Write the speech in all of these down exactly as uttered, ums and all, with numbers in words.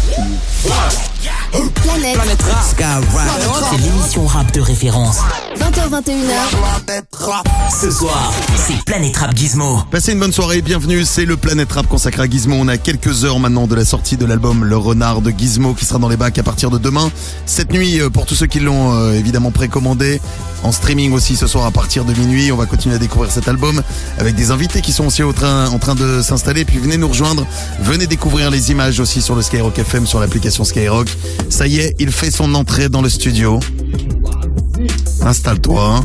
Planète, Planète Rap. Skyrock. C'est l'émission rap de référence. vingt heures vingt et une heures. Ce soir, c'est Planète Rap Gizmo. Passez une bonne soirée, bienvenue, c'est le Planète Rap consacré à Gizmo. On a quelques heures maintenant de la sortie de l'album Le Renard de Gizmo qui sera dans les bacs à partir de demain. Cette nuit, pour tous ceux qui l'ont euh, évidemment précommandé, en streaming aussi ce soir à partir de minuit, on va continuer à découvrir cet album avec des invités qui sont aussi au train, en train de s'installer. Puis venez nous rejoindre, venez découvrir les images aussi sur le Skyrock F M, sur l'application Skyrock. Ça y est, il fait son entrée dans le studio. Installe-toi. Hein.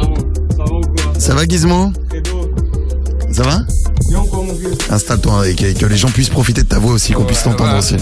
Ça va Gizmo ? Ça va ? Installe-toi et que, que les gens puissent profiter de ta voix aussi, qu'on puisse t'entendre aussi.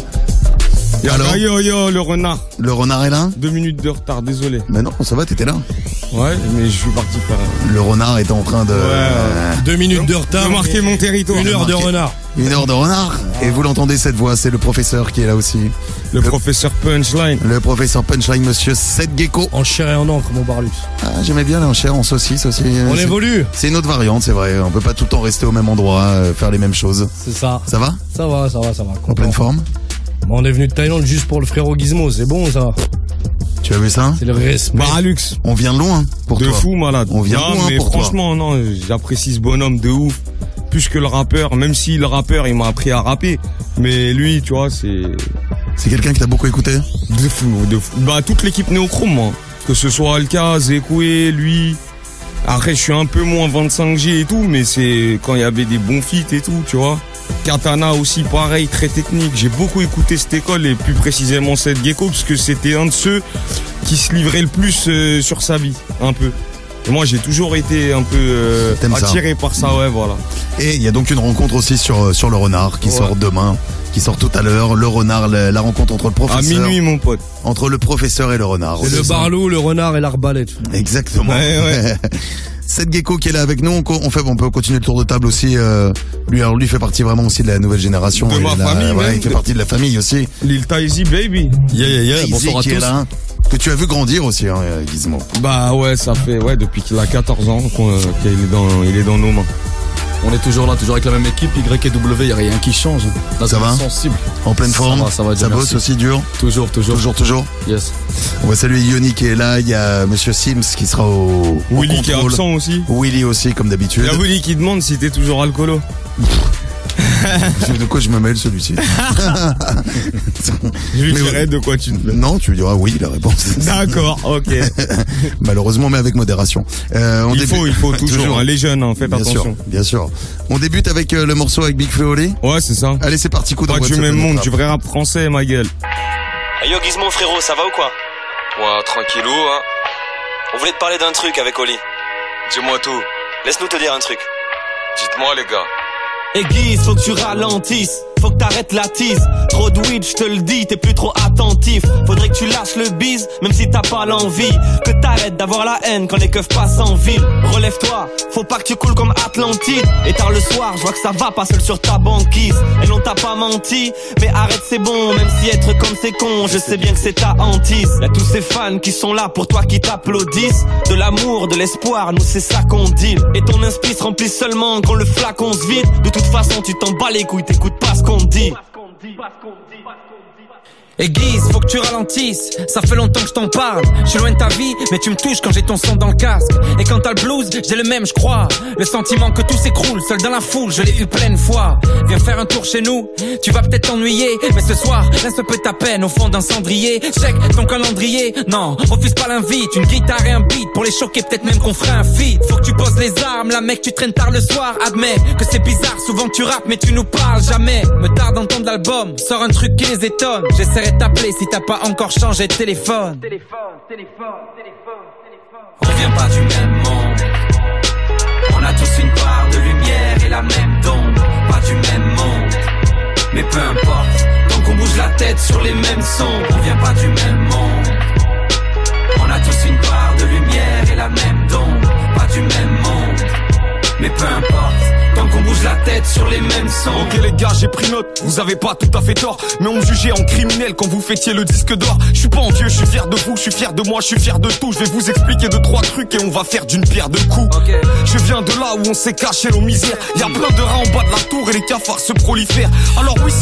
Yo, Alors, yo yo le renard. Le renard est là ? Deux minutes de retard, désolé. Mais non, ça va, t'étais là. Ouais, mais je suis parti par... Le renard était en train de... Ouais, euh... Deux minutes de retard. De marquer mon territoire. Une heure de renard. Une heure de renard. Et vous l'entendez cette voix, c'est le professeur qui est là aussi. Le, le professeur Punchline. Le professeur Punchline, monsieur Seth Gecko. En chair et en encre, mon Barlux. Ah, j'aimais bien là, en chair, en saucisse aussi. On c'est, évolue. C'est une autre variante, c'est vrai. On peut pas tout le temps rester au même endroit, euh, faire les mêmes choses. C'est ça. Ça va ? Ça va, ça va, ça va. En pleine forme ? Bon, on est venu de Thaïlande juste pour le frérot Gizmo, c'est bon ça. Tu as vu ça ? C'est le respect. Baralux. On vient de loin pour de toi. De fou, malade. On vient non, de loin mais pour franchement, toi. non, j'apprécie ce bonhomme de ouf. Plus que le rappeur, même si le rappeur, il m'a appris à rapper. Mais lui, tu vois, c'est... C'est quelqu'un qui t'a beaucoup écouté ? De fou, de fou. Bah, toute l'équipe Néochrome, moi. Que ce soit Alka, Zekoué, lui... Après, je suis un peu moins vingt-cinq G et tout, mais c'est quand il y avait des bons feats et tout, tu vois. Katana aussi, pareil, très technique. J'ai beaucoup écouté cette école et plus précisément Seth Gecko parce que c'était un de ceux qui se livrait le plus euh, sur sa vie, un peu. Et moi, j'ai toujours été un peu euh, attiré ça. par ça, ouais, voilà. Et il y a donc une rencontre aussi sur sur le renard qui ouais. sort demain, qui sort tout à l'heure. Le renard, la, la rencontre entre le professeur. À minuit, mon pote. Entre le professeur et le renard. C'est le barlou, le renard et l'arbalète. Exactement. Ouais, ouais. Seth Gecko qui est là avec nous, on, on fait, on peut continuer le tour de table aussi. Euh, lui, alors lui fait partie vraiment aussi de la nouvelle génération. De ma la, famille, ouais, même. Il fait partie de la famille aussi. Lil Taïzi, baby. Yeah, yeah, yeah. Bonsoir à tous. Là, que tu as vu grandir aussi, hein, Gizmo. Bah ouais, ça fait ouais depuis qu'il a quatorze ans qu'on, qu'il est dans, il est dans nos mains. On est toujours là, toujours avec la même équipe, Y et W, il n'y a rien qui change. Là, ça va sensible. En pleine forme. Ça va, ça va. Ça bosse aussi dur. Toujours, toujours. Toujours, toujours. Yes. On va saluer Yoni qui est là. Il y a Monsieur Sims qui sera au, au Willy contrôle. qui est absent aussi. Willy aussi, comme d'habitude. Il y a Willy qui demande si t'es toujours alcoolo. De quoi je me mêle celui-ci? Je lui dirai de quoi tu te mêles. Non, tu lui diras oui la réponse. D'accord, ok. Malheureusement, mais avec modération. Euh, on il débute... faut, il faut toujours. toujours. Hein, les jeunes, hein, faites bien attention. Sûr, bien sûr. On débute avec euh, le morceau avec Big Flo et Oli. Ouais, c'est ça. Allez, c'est parti. Coup d'envoi. Du même monde, du vrai rap français, ma gueule. Hey yo Gizmo frérot, ça va ou quoi? Ouais, tranquillou, hein. On voulait te parler d'un truc avec Oli. Dis-moi tout. Laisse-nous te dire un truc. Dites-moi les gars. Et Guise, faut que tu ralentisses, faut que t'arrêtes la tease. Trop de weed, je te le dis, t'es plus trop attentif. Faudrait que tu lâches le bise, même si t'as pas l'envie. Que t'arrêtes d'avoir la haine quand les keufs passent en ville. Relève-toi, faut pas que tu coules comme Atlantide. Et tard le soir, je vois que ça va pas seul sur ta banquise. Et l'on t'a pas menti, mais arrête c'est bon. Même si être comme c'est con, je sais bien que c'est ta hantise. Y'a tous ces fans qui sont là pour toi, qui t'applaudissent. De l'amour, de l'espoir, nous c'est ça qu'on dit. Et ton inspi se remplit seulement quand le flacon se vide. De toute De toute façon tu t'en bats les couilles, t'écoutes pas ce qu'on te dit. Et Guise, faut que tu ralentisses, ça fait longtemps que je t'en parle. Je suis loin de ta vie, mais tu me touches quand j'ai ton son dans le casque. Et quand t'as le blues, j'ai le même, je crois. Le sentiment que tout s'écroule, seul dans la foule, je l'ai eu pleine fois. Viens faire un tour chez nous, tu vas peut-être t'ennuyer. Mais ce soir, laisse un peu ta peine au fond d'un cendrier. Check ton calendrier, non, refuse pas l'invite. Une guitare et un beat pour les choquer, peut-être même qu'on ferait un feat. Faut que tu poses les armes, la mec, tu traînes tard le soir. Admets que c'est bizarre, souvent tu rappes, mais tu nous parles jamais. Me tarde d'entendre l'album, sors un truc qui les étonne. J'essaie t'appeler si t'as pas encore changé de téléphone. Téléphone, téléphone, téléphone, téléphone. On vient pas du même monde. On a tous une part de lumière et la même tombe. Pas du même monde, mais peu importe. Tant qu'on bouge la tête sur les mêmes sons. On vient pas du même monde. On a tous une part de lumière et la même tombe. Pas du même monde, mais peu importe. Tant qu'on bouge la tête sur les mêmes sons. Ok les gars, j'ai pris note, vous avez pas tout à fait tort. Mais on me jugeait en criminel quand vous fêtiez le disque d'or. Je suis pas envieux, je suis fier de vous, je suis fier de moi, je suis fier de tout. Je vais vous expliquer deux trois trucs et on va faire d'une pierre deux coups. Okay. Je viens de là où on s'est caché nos misères. Y'a plein de rats en bas de la tour et les cafards se prolifèrent. Alors oui c'est plus facile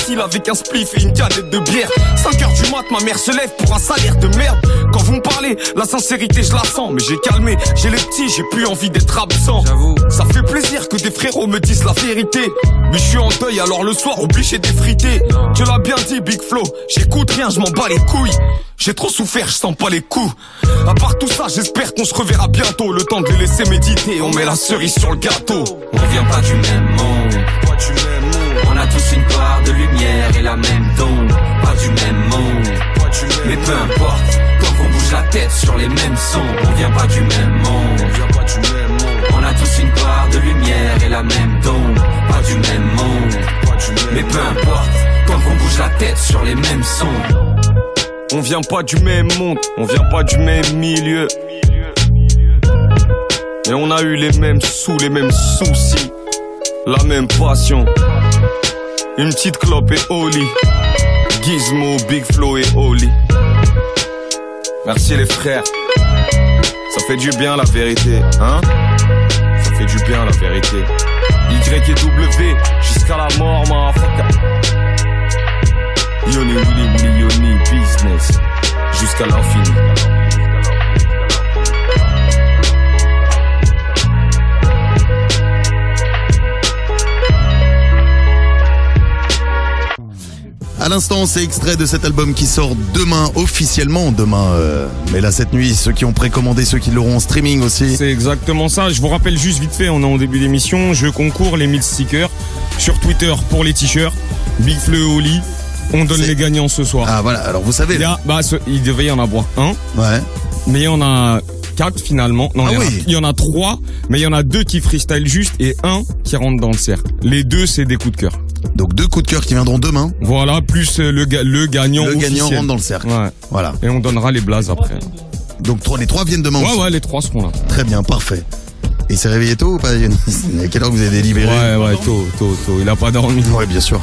domicile avec un spliff et une canette de bière. cinq heures du mat, ma mère se lève pour un salaire de merde. Quand vous me parlez, la sincérité je la sens. Mais j'ai calmé, j'ai les petits, j'ai plus envie d'être absent. J'avoue, ça fait plaisir que des frérots me disent la vérité. Mais je suis en deuil alors le soir obligé d'effriter. Tu l'as bien dit Big Flo, j'écoute rien, je m'en bats les couilles. J'ai trop souffert, je sens pas les coups. À part tout ça, j'espère qu'on se reverra bientôt. Le temps de les laisser méditer, on met la cerise sur le gâteau. On vient pas du même monde, pas du même monde. On a tous une part de lumière et la même tombe. Pas du même monde, pas du même mais peu importe, tant qu'on bouge la tête sur les mêmes sons. On vient pas du même monde, on vient pas du même monde. On a tous une part de lumière et la même tombe. Pas du même monde, pas du même mais peu importe, tant qu'on bouge la tête sur les mêmes sons. On vient pas du même monde, on vient pas du même milieu. Et on a eu les mêmes sous, les mêmes soucis, la même passion. Une petite clope et Oli, Gizmo, Big Flo et Oli. Merci les frères, ça fait du bien la vérité, hein? Ça fait du bien la vérité. Y et W, jusqu'à la mort, motherfucker. Yoni, Willy, Willy, Yoni, business, jusqu'à l'infini. À l'instant, c'est extrait de cet album qui sort demain, officiellement demain. Euh, mais là, cette nuit, ceux qui ont précommandé, ceux qui l'auront en streaming aussi. C'est exactement ça. Je vous rappelle juste vite fait, on est en début d'émission, je concours les mille stickers sur Twitter pour les t-shirts. Big Flo et Oli. On donne les gagnants ce soir. Ah voilà, alors vous savez. Il, y a, bah, ce, il devait y en avoir un. Ouais. Mais il y en a quatre finalement. Non, ah il, y oui. en a, il y en a trois, mais il y en a deux qui freestyle juste et un qui rentre dans le cercle. Les deux, c'est des coups de cœur. Donc deux coups de cœur qui viendront demain. Voilà, plus le, ga- le gagnant Le officiel. gagnant rentre dans le cercle. Ouais. Voilà. Et on donnera les blazes après. Donc trois, les trois viennent demain Ouais, aussi. ouais, les trois seront là. Très bien, parfait. Et il s'est réveillé tôt ou pas, Yonis? À quelle heure vous avez délibéré? Ouais, ouais, tôt, tôt, tôt. Il a pas dormi. Ouais, bien sûr.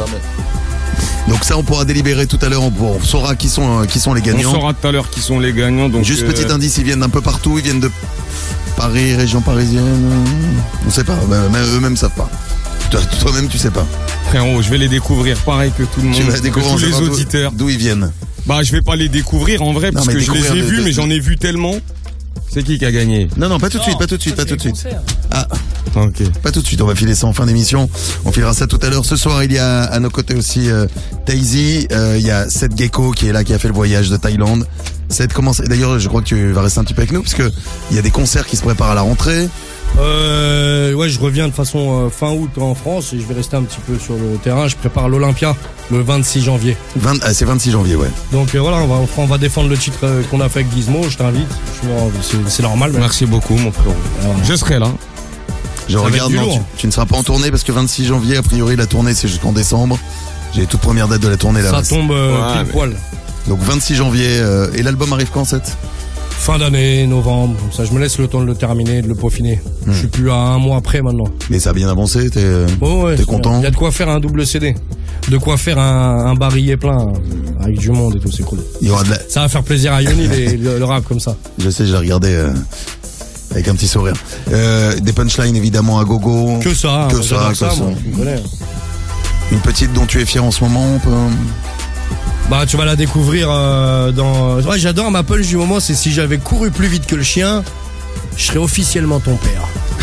Donc ça, on pourra délibérer tout à l'heure. On, on saura qui sont, euh, qui sont les gagnants. On saura tout à l'heure qui sont les gagnants. Donc Juste euh... petit indice, ils viennent d'un peu partout. Ils viennent de Paris, région parisienne. On sait pas. Même eux-mêmes savent pas. Toi, toi-même, tu sais pas. Frérot, je vais les découvrir pareil que tout le monde. Tu vas découvrir que tous les d'où, auditeurs. D'où ils viennent. Bah, je vais pas les découvrir en vrai Non, parce mais que je les ai découvrir vus, de- mais j'en ai vu tellement. C'est qui qui a gagné? Non, non, pas tout de suite, pas tout de suite, pas tout de suite. Ah, Ok. pas tout de suite. On va filer ça en fin d'émission. On filera ça tout à l'heure. Ce soir, il y a à nos côtés aussi euh, Daisy. Euh, il y a Seth Gecko qui est là, qui a fait le voyage de Thaïlande. Seth, comment ça- D'ailleurs, je crois que tu vas rester un petit peu avec nous parce que il y a des concerts qui se préparent à la rentrée. Euh, ouais, je reviens de façon euh, fin août en France et je vais rester un petit peu sur le terrain. Je prépare l'Olympia le vingt-six janvier. vingt, ah, c'est vingt-six janvier, ouais. Donc euh, voilà, on va, on va défendre le titre euh, qu'on a fait avec Gizmo. Je t'invite. Je suis en- C'est, c'est normal. mais- Merci beaucoup, mon frérot. Alors, Je serai là. Je Ça va regarde, être du non, tu, lourd. tu ne seras pas en tournée parce que vingt-six janvier, a priori, la tournée c'est jusqu'en décembre. J'ai les toutes premières dates de la tournée là. ça tombe euh, Ouais, pile mais- poil. Donc vingt-six janvier, euh, et l'album arrive quand, Seth? Fin d'année, novembre. Comme ça, je me laisse le temps de le terminer, de le peaufiner. Hmm. Je suis plus à un mois après maintenant. Mais ça a bien avancé, t'es, euh, Oh ouais, t'es c'est content? bien. Il y a de quoi faire un double C D. De quoi faire un, un barillet plein euh, avec du monde et tout, c'est cool. Il y aura de la... Ça va faire plaisir à Yoni les- le, le rap comme ça. Je sais, je l'ai regardé euh, avec un petit sourire. Euh, des punchlines évidemment à gogo. Que ça, Que hein, ça, j'adore que ça, ça. moi, tu me connais. Une petite dont tu es fier en ce moment, on peut... Bah tu vas la découvrir euh, dans... Ouais, j'adore ma punch du moment, c'est si j'avais couru plus vite que le chien, je serais officiellement ton père.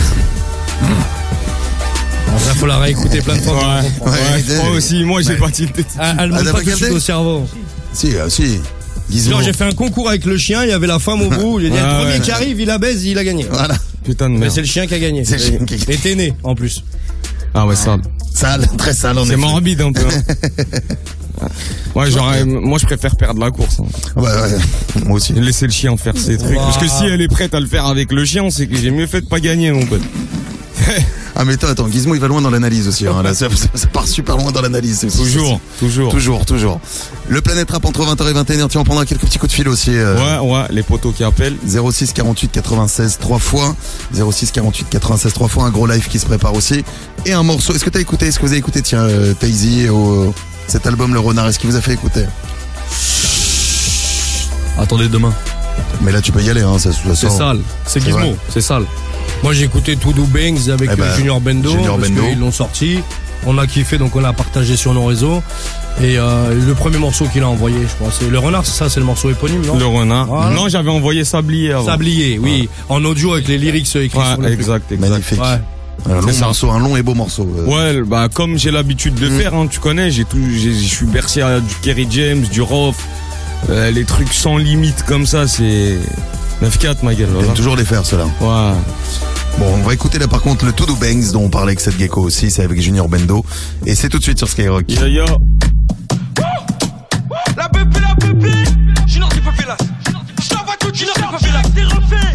Bon, ça faut la réécouter plein de fois. pour Ouais, comprendre. Ouais, ouais, moi aussi, moi j'ai Ouais. pas tilté. Ah, elle Ah, monte t'as pas pas tout de suite capté au cerveau. Si, ah, si. Gizmo. Genre j'ai fait un concours avec le chien, il y avait la femme au bout, il y a Ouais, le premier ouais. qui arrive, il la baise, il a gagné. Voilà. Putain de Mais merde. c'est le chien qui a gagné. C'est le chien qui a gagné. Et t'es né en plus. Ah ouais, ça. Sale, très sale en C'est effet. morbide un peu. hein. Ouais, j'aurais, moi je préfère perdre la course. Hein. Ouais, ouais. Moi aussi. Et laisser le chien faire ses trucs. Parce que si elle est prête à le faire avec le chien, c'est que j'ai mieux fait de pas gagner, mon pote. Ah mais toi, attends, Gizmo il va loin dans l'analyse aussi. Hein. Là, ça, ça- ça part super loin dans l'analyse. c'est- Toujours, toujours. Toujours, toujours. Le Planète Rap entre vingt heures et vingt et une heures. Tiens, on prendra quelques petits coups de fil aussi. euh, Ouais, ouais, les poteaux qui appellent. zéro six quarante-huit quatre-vingt-seize trois fois. zéro six quarante-huit quatre-vingt-seize trois fois. Un gros live qui se prépare aussi. Et un morceau. Est-ce que t'as écouté, est-ce que vous avez écouté, tiens, euh, Daisy, au, cet album Le Renard, est-ce qu'il vous a fait écouter? Attendez demain. Mais là, tu peux y aller, hein, ça, ça C'est sort. sale. C'est C'est Gizmo. vrai. C'est sale. Moi j'ai écouté To Do Bangs avec Eh ben, euh, Junior Bendo, Junior parce Bendo. qu'ils l'ont sorti. On a kiffé, donc on a partagé sur nos réseaux. Et euh, le premier morceau qu'il a envoyé, je crois, c'est Le Renard, c'est ça, c'est le morceau éponyme, non? Le Renard. Voilà. Non, j'avais envoyé Sablier avant. Sablier, oui, ouais. En audio avec les lyrics écrits ouais, sur le exact, exact. Magnifique. Ouais. Un long morceau, un long et beau morceau. Euh. Ouais, bah comme j'ai l'habitude de mmh. faire, hein, tu connais, j'ai tout, je suis bercé à du Kerry James, du Roth, euh, les trucs sans limite comme ça, c'est neuf quatre ma gueule. J'aime voilà. toujours les faire ceux-là. Ouais. Bon, on va écouter là par contre le To Do Bangs dont on parlait avec Seth Gecko aussi, c'est avec Junior Bendo et c'est tout de suite sur Skyrock. Yo yo. La bébé, la bébé, Junior t'es pas fait là. Je t'envoie tout, Junior t'es pas fait là. T'es refait.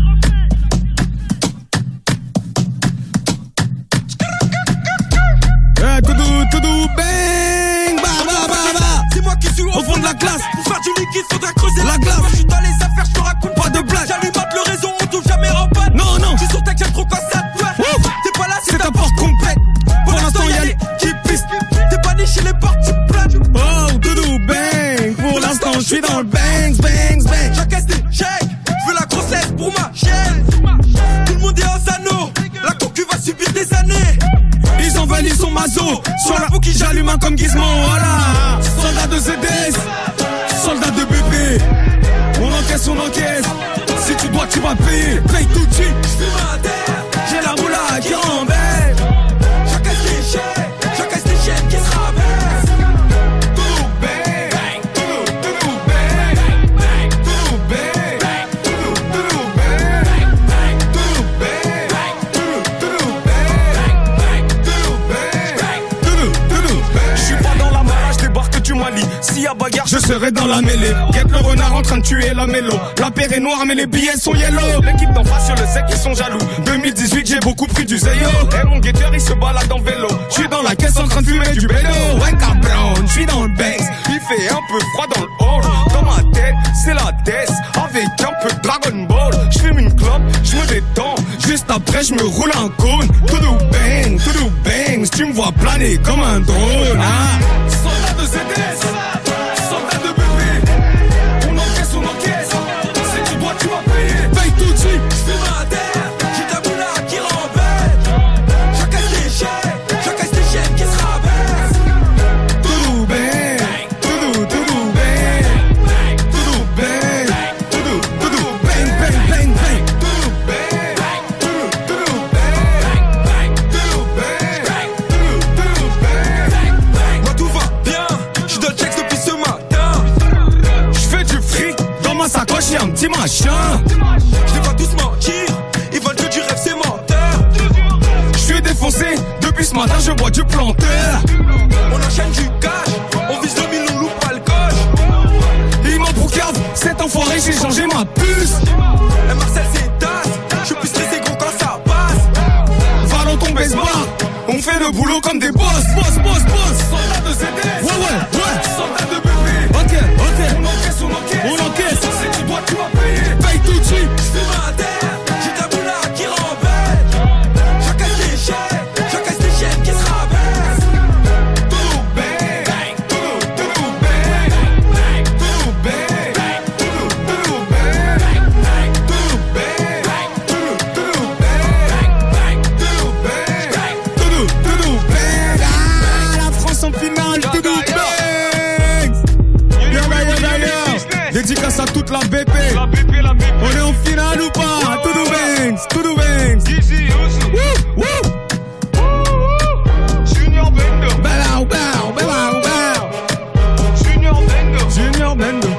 Eh, To Do, To Do Bang, ba ba ba ba. C'est moi qui suis au fond de la classe. Pour faire du liquide, faudra creuser la glace. Moi je suis dans les affaires, je te raconte pas de blague. J'alimente le réseau, on touche jamais en panne. Non, non. Tu sur ta gueule, trop quoi ça te fait. T'es pas là, c'est ta porte complète. Pour l'instant, y'a les qui pissent. T'es pas niché, les portes, tu plates. Oh, To Do Bang. Pour l'instant, je suis dans le bangs, bangs, bangs. J'encaisse des chèques. Je veux la grossesse pour ma chienne. Tout le monde est en anneau. La concu va subir des années. Ils envahissent son mazo. Sur la peau qui j'allume un comme Gizmo. Voilà. Soldat de Z D S. Soldat de B P. On encaisse, on encaisse. Si tu dois, tu vas payer. Paye tout de suite. J'fume à terre. J'ai la moula qui rembelle. J'encaisse des chèques. J'encaisse des chèques qui se rabaissent. To Do Bang. To Do, To Do Bang. To Do Bang. To Do, To Do Bang. To Do Bang. To Do, To Do Bang. To Do Bang. To Do, To Do Bang. Je suis pas dans la marage, je débarque du Mali. S'il y a bagarre, je serai dans la mêlée. Guette le renard en train de tuer la mélo. La paire est noire mais les billets sont yellow. L'équipe d'en face sur le sec ils sont jaloux. deux mille dix-huit j'ai beaucoup pris du Zayo. Et mon guetteur il se balade en vélo. Je suis dans la caisse en train de fumer du bélo. Ouais cabron, je suis dans le banks. Il fait un peu froid dans le hall. Dans ma tête c'est la tête. Avec un peu de Dragon Ball. Je fume une clope, je me détends. Juste après je me roule un cône. To Do Bang, To Do Bangs. Tu me vois planer comme un drone. Ah. Soldat de Z D S. Soldat de B P. On encaisse, on encaisse. Si tu dois, tu vas payer. Paye tout de suite. J'fume à terre. J'ai ta moula qui rembelle. J'encaisse des chèques. J'encaisse des chèques qui se rabaissent. To Do Bang. To Do, To Do Bang. To Do Bang. To Do, To Do Bang, Bang, Bang, Bang. To Do Bang. To Do, To Do Bang. To Do Bang. To Do, To Do Bang. Moi tout va bien. J'suis dans le checks depuis ce matin. J'fais du fric. Dans ma sacoche y'a un petit machin. J'les vois tous mentir. Ils veulent que du rêve, c'est menteur. J'suis défoncé. Depuis ce matin je bois du planteur. On enchaîne du cash. On vise le mille, on loupe pas le coche. Il m'en boucave. Cet enfoiré j'ai changé ma puce. Et Marcel c'est tasse. J'suis plus stressé gros quand ça passe. Va dans ton baseball. On fait le boulot comme des boss. Boss, boss, boss. Soldat de Z D S. Ouais, ouais, ouais. Soldat de B P. Ok, ok. On encaisse, on encaisse. On encaisse. Si tu dois, tu vas payer. Paye tout de suite. J'fume à terre. J'ai ta moula qui rembelle. J'encaisse des chèques. J'encaisse des chèques qui se rabaissent. To Do Bang. To Do, To Do Bang. To Do Bang. To Do, To Do Bang. To Do Bang. To Do, To Do Bang. To Do Bang. To Do, To Do Bang. Ah, la France en finale. To Do Bang. Yo, yo, yo, yo. Dédicace à toute la B P. La B P, la B P. On est en finale ou pas? To Do Bangs, To Do Bangs. Easy, easy. Woo, woo. Junior Bendo. Bow, bow, bow, bow. Junior Bendo. Junior Bendo.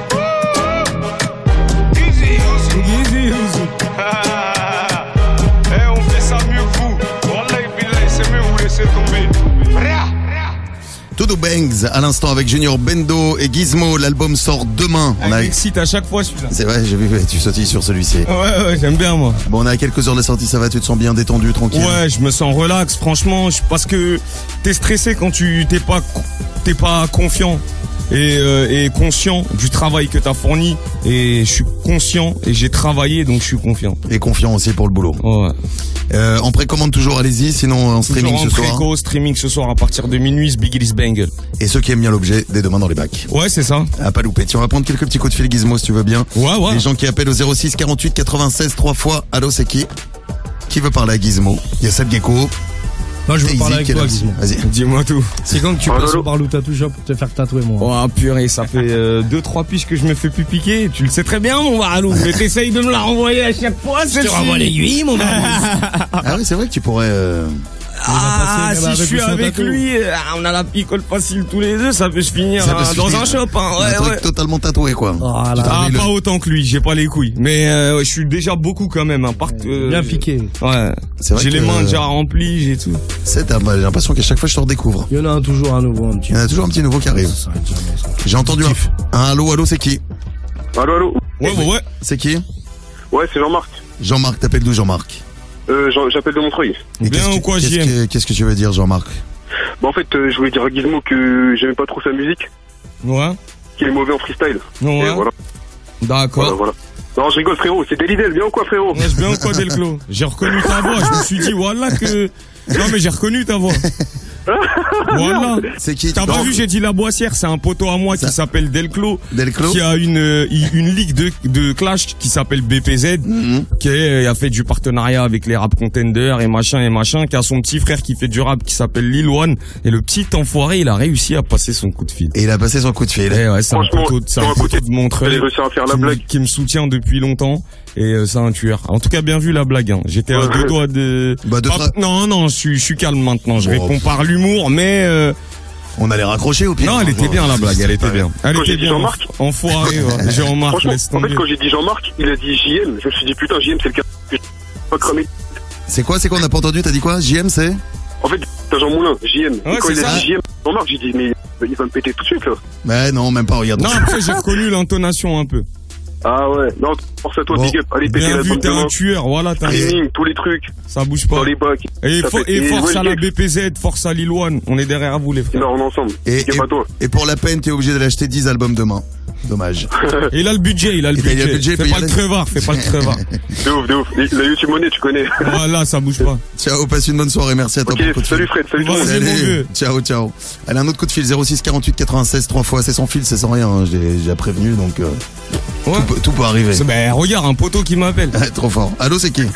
Easy, easy. Easy, easy. Eh, on fait ça mieux que vous. Wallahi billahi, c'est mieux vous laissez tomber. Ria. To Do Bangs à l'instant avec Junior Bendo et Gizmo. L'album sort demain. On a... Excite à chaque fois celui-là. C'est vrai, j'ai vu, tu sautilles sur celui-ci. Ouais, ouais, j'aime bien moi. Bon, on est à quelques heures de la sortie, ça va, tu te sens bien détendu, tranquille? Ouais, je me sens relax, franchement, je- parce que t'es stressé quand tu t'es pas t'es pas confiant et, euh, et conscient du travail que t'as fourni. Et je suis conscient et j'ai travaillé, donc je suis confiant. Et confiant aussi pour le boulot. Ouais. Euh, en précommande toujours, allez-y, sinon en streaming Toujours en ce soir. préco, streaming ce soir à partir de minuit, Biggie's Bangle. Et ceux qui aiment bien l'objet, dès demain dans les bacs. Ouais, c'est ça. À pas louper. Tiens, on va prendre quelques petits coups de fil, Gizmo, si tu veux bien. Ouais, ouais. Les gens qui appellent au zéro six quarante-huit quatre-vingt-seize trois fois. Allô, c'est qui? Qui veut parler à Gizmo? Il y a Seth Gecko. Moi, je veux Daisy, parler avec quelle toi, heure Gizmo. Vas-y. Dis-moi tout. C'est quand que tu Oh, passes lolo. au Barlou Tattoo Shop pour te faire tatouer, moi. Oh purée, ça fait euh, deux trois piges que je me fais plus piquer. Tu le sais très bien, mon Barlou. Mais t'essayes de me la renvoyer à chaque fois. Je te renvoie l'aiguille, mon Barlou. Ah oui, c'est vrai que tu pourrais... Euh... Ah, passer, si même je avec suis ou sans avec tatou. lui, euh, on a la picole facile tous les deux, ça peut se finir Ça peut hein, se dans finir. un shop. Hein. un Ouais, truc ouais. totalement tatoué, quoi. Oh là Tu là. t'as Ah, mis pas le- autant que lui, j'ai pas les couilles. Mais euh, je suis déjà beaucoup quand même. Hein, part, euh, Bien piqué. Ouais. C'est vrai J'ai que- les mains déjà remplies, j'ai tout. C'est, euh, j'ai l'impression qu'à chaque fois je te redécouvre. Il y en a un, toujours un nouveau, un petit. Il y en a toujours un petit nouveau qui arrive. Ça s'arrête jamais, ça. J'ai entendu un, un allô, allô, c'est qui? Allô, allô. Ouais, ouais, ouais. C'est qui? Ouais, c'est Jean-Marc. Jean-Marc, t'appelles d'où, Jean-Marc? Euh, Jean- j'appelle de Montreuil. Et Bien qu'est-ce ou que- quoi, qu'est-ce J M? que, qu'est-ce que tu veux dire, Jean-Marc? Bah, en fait, euh, je voulais dire à Gizmo que j'aimais pas trop sa musique, Ouais. qu'il est mauvais en freestyle. Ouais. Et voilà. Voilà, D'accord. voilà. Non, je rigole, frérot. C'est Delidel, bien ou quoi, frérot? Ouais, c'est bien ou quoi, Delclos? J'ai reconnu ta voix. Je me suis dit, voilà que. Non, mais j'ai reconnu ta voix. Voilà. C'est qui? T'as pas Non. vu, j'ai dit la Boissière, c'est un poteau à moi Ça- qui s'appelle Delclos. Delclos? Qui a une, euh, une ligue de, de clash qui s'appelle B P Z. Mhm. Qui a fait du partenariat avec les rap contenders et machin et machin. Qui a son petit frère qui fait du rap qui s'appelle Lil One. Et le petit enfoiré, il a réussi à passer son coup de fil. Et il a passé son coup de fil. Eh ouais, c'est un Franchement, poteau, c'est un sur un poteau côté, de Montreuil. J'allais réussir à faire la qui me- blague. qui me soutient depuis longtemps et euh, c'est un tueur. En tout cas, bien vu la blague. Hein. J'étais à Ouais, deux ouais. doigts de. Bah, de Pas- tra- Non, non, je suis, je suis calme maintenant. Je Bon. réponds par l'humour, mais euh, On allait raccrocher au pire. non, elle était bien la blague. Elle était bien. Elle Quand était j'ai dit bien. Jean-Marc Enfoiré, ouais. Jean-Marc, Franchement, laisse en fait, tomber. quand j'ai dit Jean-Marc, il a dit J M. Je me suis dit, putain, J M, c'est le cas que j'ai pas cramé. C'est quoi, c'est quoi, on n'a pas entendu, t'as dit quoi? J M, c'est? En fait, t'as Jean Moulin, J M. Ouais, Et quand c'est il a ça. dit J M, Jean-Marc, j'ai dit, mais il va me péter tout de suite, là. Mais non, même pas, regarde. Non, après j'ai reconnu l'intonation un peu. Ah ouais, non, force à toi, Bon. big up. Allez, péter Bien la vu, bande t'es demain. un tueur. Voilà, t'as Streaming, tous les trucs, ça bouge pas. dans les bacs. Et, Ça fo- fait- et et force à la Wellgate. B P Z, force à Lil One. On est derrière vous les frères. Non, on est ensemble. Et, Big up à toi. et, et pour la peine, t'es obligé d'aller acheter dix albums demain. Dommage. Et il a le budget, il a le Et t'as- il a budget. le budget, Fais peut y pas le aller. crevard, fais pas le crevard. De ouf, de ouf. La YouTube monnaie, tu connais. Voilà, ça bouge pas. Ciao, passe une bonne soirée, merci à toi Ok, pour le coup de fil. salut Fred, salut tout le monde. Vas-y, mon vieux. Ciao, ciao. Allez, un autre coup de fil, zéro six quarante-huit quatre-vingt-seize trois fois, c'est sans fil, c'est sans rien, hein. j'ai déjà prévenu, donc euh, Ouais. tout, peut, tout peut arriver. C'est- Ben, regarde, un poteau qui m'appelle. Ah, trop fort. Allô, c'est qui?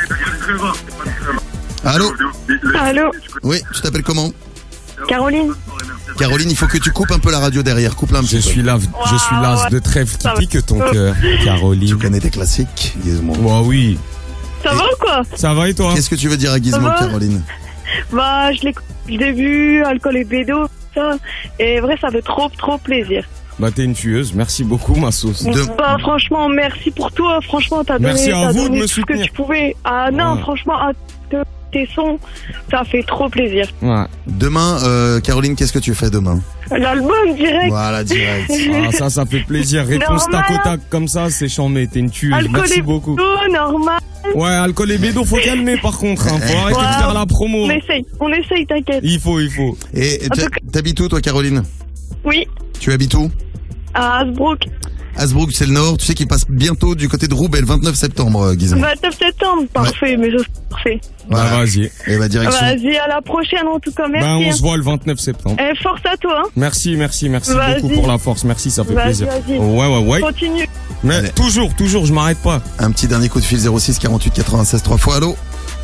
Allô? Allô, Oui, tu t'appelles comment? Caroline. Caroline, il faut que tu coupes un peu la radio derrière, coupe-la un petit Je peu. suis là, je suis las de trèfle qui Ça va. pique ton cœur, Tu Caroline. connais tes classiques, Gizmo. Ouais, oui. Ça va ou quoi? Ça va et toi? Qu'est-ce que tu veux dire à Gizmo, Ça va Caroline? Bah, je l'ai le début, alcool et bédo, ça. Et vrai, ça fait trop, trop plaisir. Bah, t'es une tueuse. Merci beaucoup, ma sauce. De- Bah, franchement, merci pour toi. Franchement, t'as donné, Merci à t'as vous de donné me tout ce que soutenir. tu pouvais. Ah non, Ouais. franchement, à te- tes sons, ça fait trop plaisir. Ouais. Demain, euh, Caroline, qu'est-ce que tu fais demain? L'album direct. Voilà, direct. Ah, ça, ça fait plaisir. Réponse Normal. tac au tac comme ça, c'est chambé. T'es une tueuse. Alcool Merci et beaucoup. bédo, normal. Ouais, alcool et bédo, faut calmer par contre. Hein. Faut arrêter Ouais. de faire la promo. On essaye, on essaye, t'inquiète. Il faut, il faut. Et En tu- tout cas- t'habites où, toi, Caroline? Oui, Tu habites où? à Hasbrook. Hasbrook, c'est le Nord. Tu sais qu'il passe bientôt du côté de Roubaix le vingt-neuf septembre, euh, Gizmo. vingt-neuf septembre, parfait, mais ça, c'est parfait. Voilà. Bah, vas-y. Et bah, direction. Vas-y, à la prochaine en tout cas, merci. Bah, on hein. se voit le vingt-neuf septembre. Eh, force à toi, hein. Merci, merci, merci Vas-y. beaucoup pour la force. Merci, ça fait Vas-y, plaisir. vas-y. Ouais, ouais, ouais. Continue. Mais Allez. toujours, toujours, je m'arrête pas. Un petit dernier coup de fil, zéro six quarante-huit quatre-vingt-seize trois fois. Allô?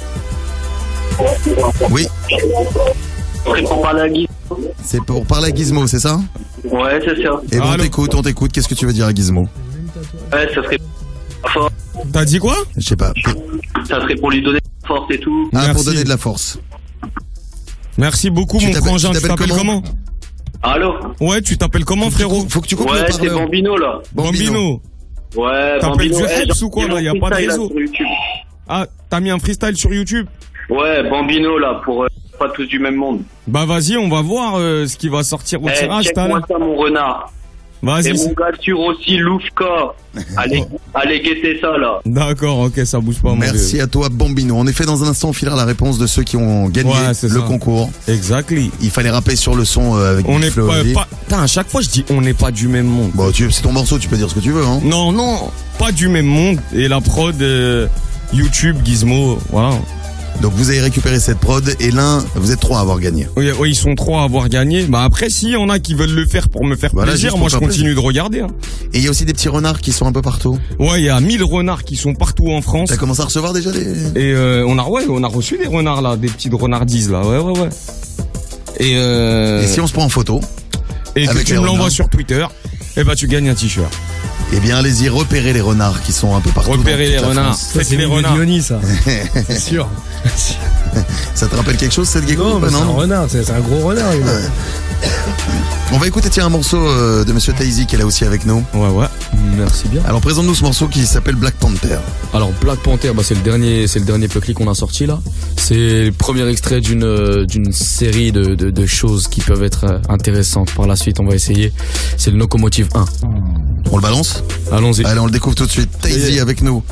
Oui, Pour parler à Guy. c'est pour parler à Gizmo, c'est ça? Ouais, c'est ça. Et bon, on Allô? t'écoute, on t'écoute. Qu'est-ce que tu veux dire à Gizmo? Ouais, ça serait fort. T'as dit quoi? Je sais pas. Ça serait pour lui donner de la force et tout. Ah, pour Merci. donner de la force. Merci beaucoup, Tu mon t'appelles- frangin. tu Tu t'appelles t'appelles comment comment? Allô? Ouais, tu t'appelles comment, frérot? Faut que tu coupes le Ouais, c'est parleur. Bambino là. Bambino. Ouais, T'appelles Bambino. du Eh, Heps j'ai ou quoi, mis là? un Y a pas de freestyle, là, réseau. sur YouTube. Ah, t'as mis un freestyle sur YouTube? Ouais, Bambino là, pour euh, pas tous du même monde. Bah vas-y, on va voir euh, ce qui va sortir au Eh, tirage tout à check-moi l'heure. ça, mon renard. Et Vas-y. mon gars sur aussi, Loufka. Allez, allez guetter ça là. D'accord, ok, ça bouge pas, mon Merci vieux. à toi, Bambino. En effet, dans un instant, on filera la réponse de ceux qui ont gagné Ouais, c'est le ça. concours. Exactly. Il fallait rapper sur le son euh, avec On Big est Flo pas, et Oli. pas- Putain, à chaque fois je dis on n'est pas du même monde. Bon, tu, c'est ton morceau, tu peux dire ce que tu veux, hein. Non, non, pas du même monde. Et la prod, euh, YouTube, Gizmo, voilà. Donc vous avez récupéré cette prod et l'un, vous êtes trois à avoir gagné. Oui, oui, ils sont trois à avoir gagné. Bah après, si y en a qui veulent le faire pour me faire Voilà, plaisir, juste moi pour je faire continue plaisir. de regarder. Hein. Et il y a aussi des petits renards qui sont un peu partout. Ouais, il y a mille renards qui sont partout en France. T'as commencé à recevoir déjà des... Et euh, on a, ouais, on a reçu des renards là, des petites renardises là. Ouais, ouais, ouais. Et, euh... Et si on se prend en photo et que avec tu les me l'envoies renards. sur Twitter, eh ben tu gagnes un t-shirt. Eh bien, allez-y, repérez les renards qui sont un peu partout. Repérez dans les toute la renards. France. Ça, c'est les renards. Diony, ça. C'est sûr. Ça te rappelle quelque chose, cette gecko? Non, mais c'est un renard, c'est c'est un gros renard. il est. Ouais. On va écouter tiens un morceau euh, de Monsieur Taizy qui est là aussi avec nous. Ouais, ouais. Merci bien. Alors présente-nous ce morceau qui s'appelle Black Panther. Alors Black Panther, bah, c'est le dernier, c'est le dernier Pluckly qu'on a sorti là. C'est le premier extrait d'une euh, d'une série de, de de choses qui peuvent être euh, intéressantes par la suite. On va essayer. C'est le Locomotive un. On le balance? Allons-y. Allez, on le découvre tout de suite. Taizy Yeah. avec nous.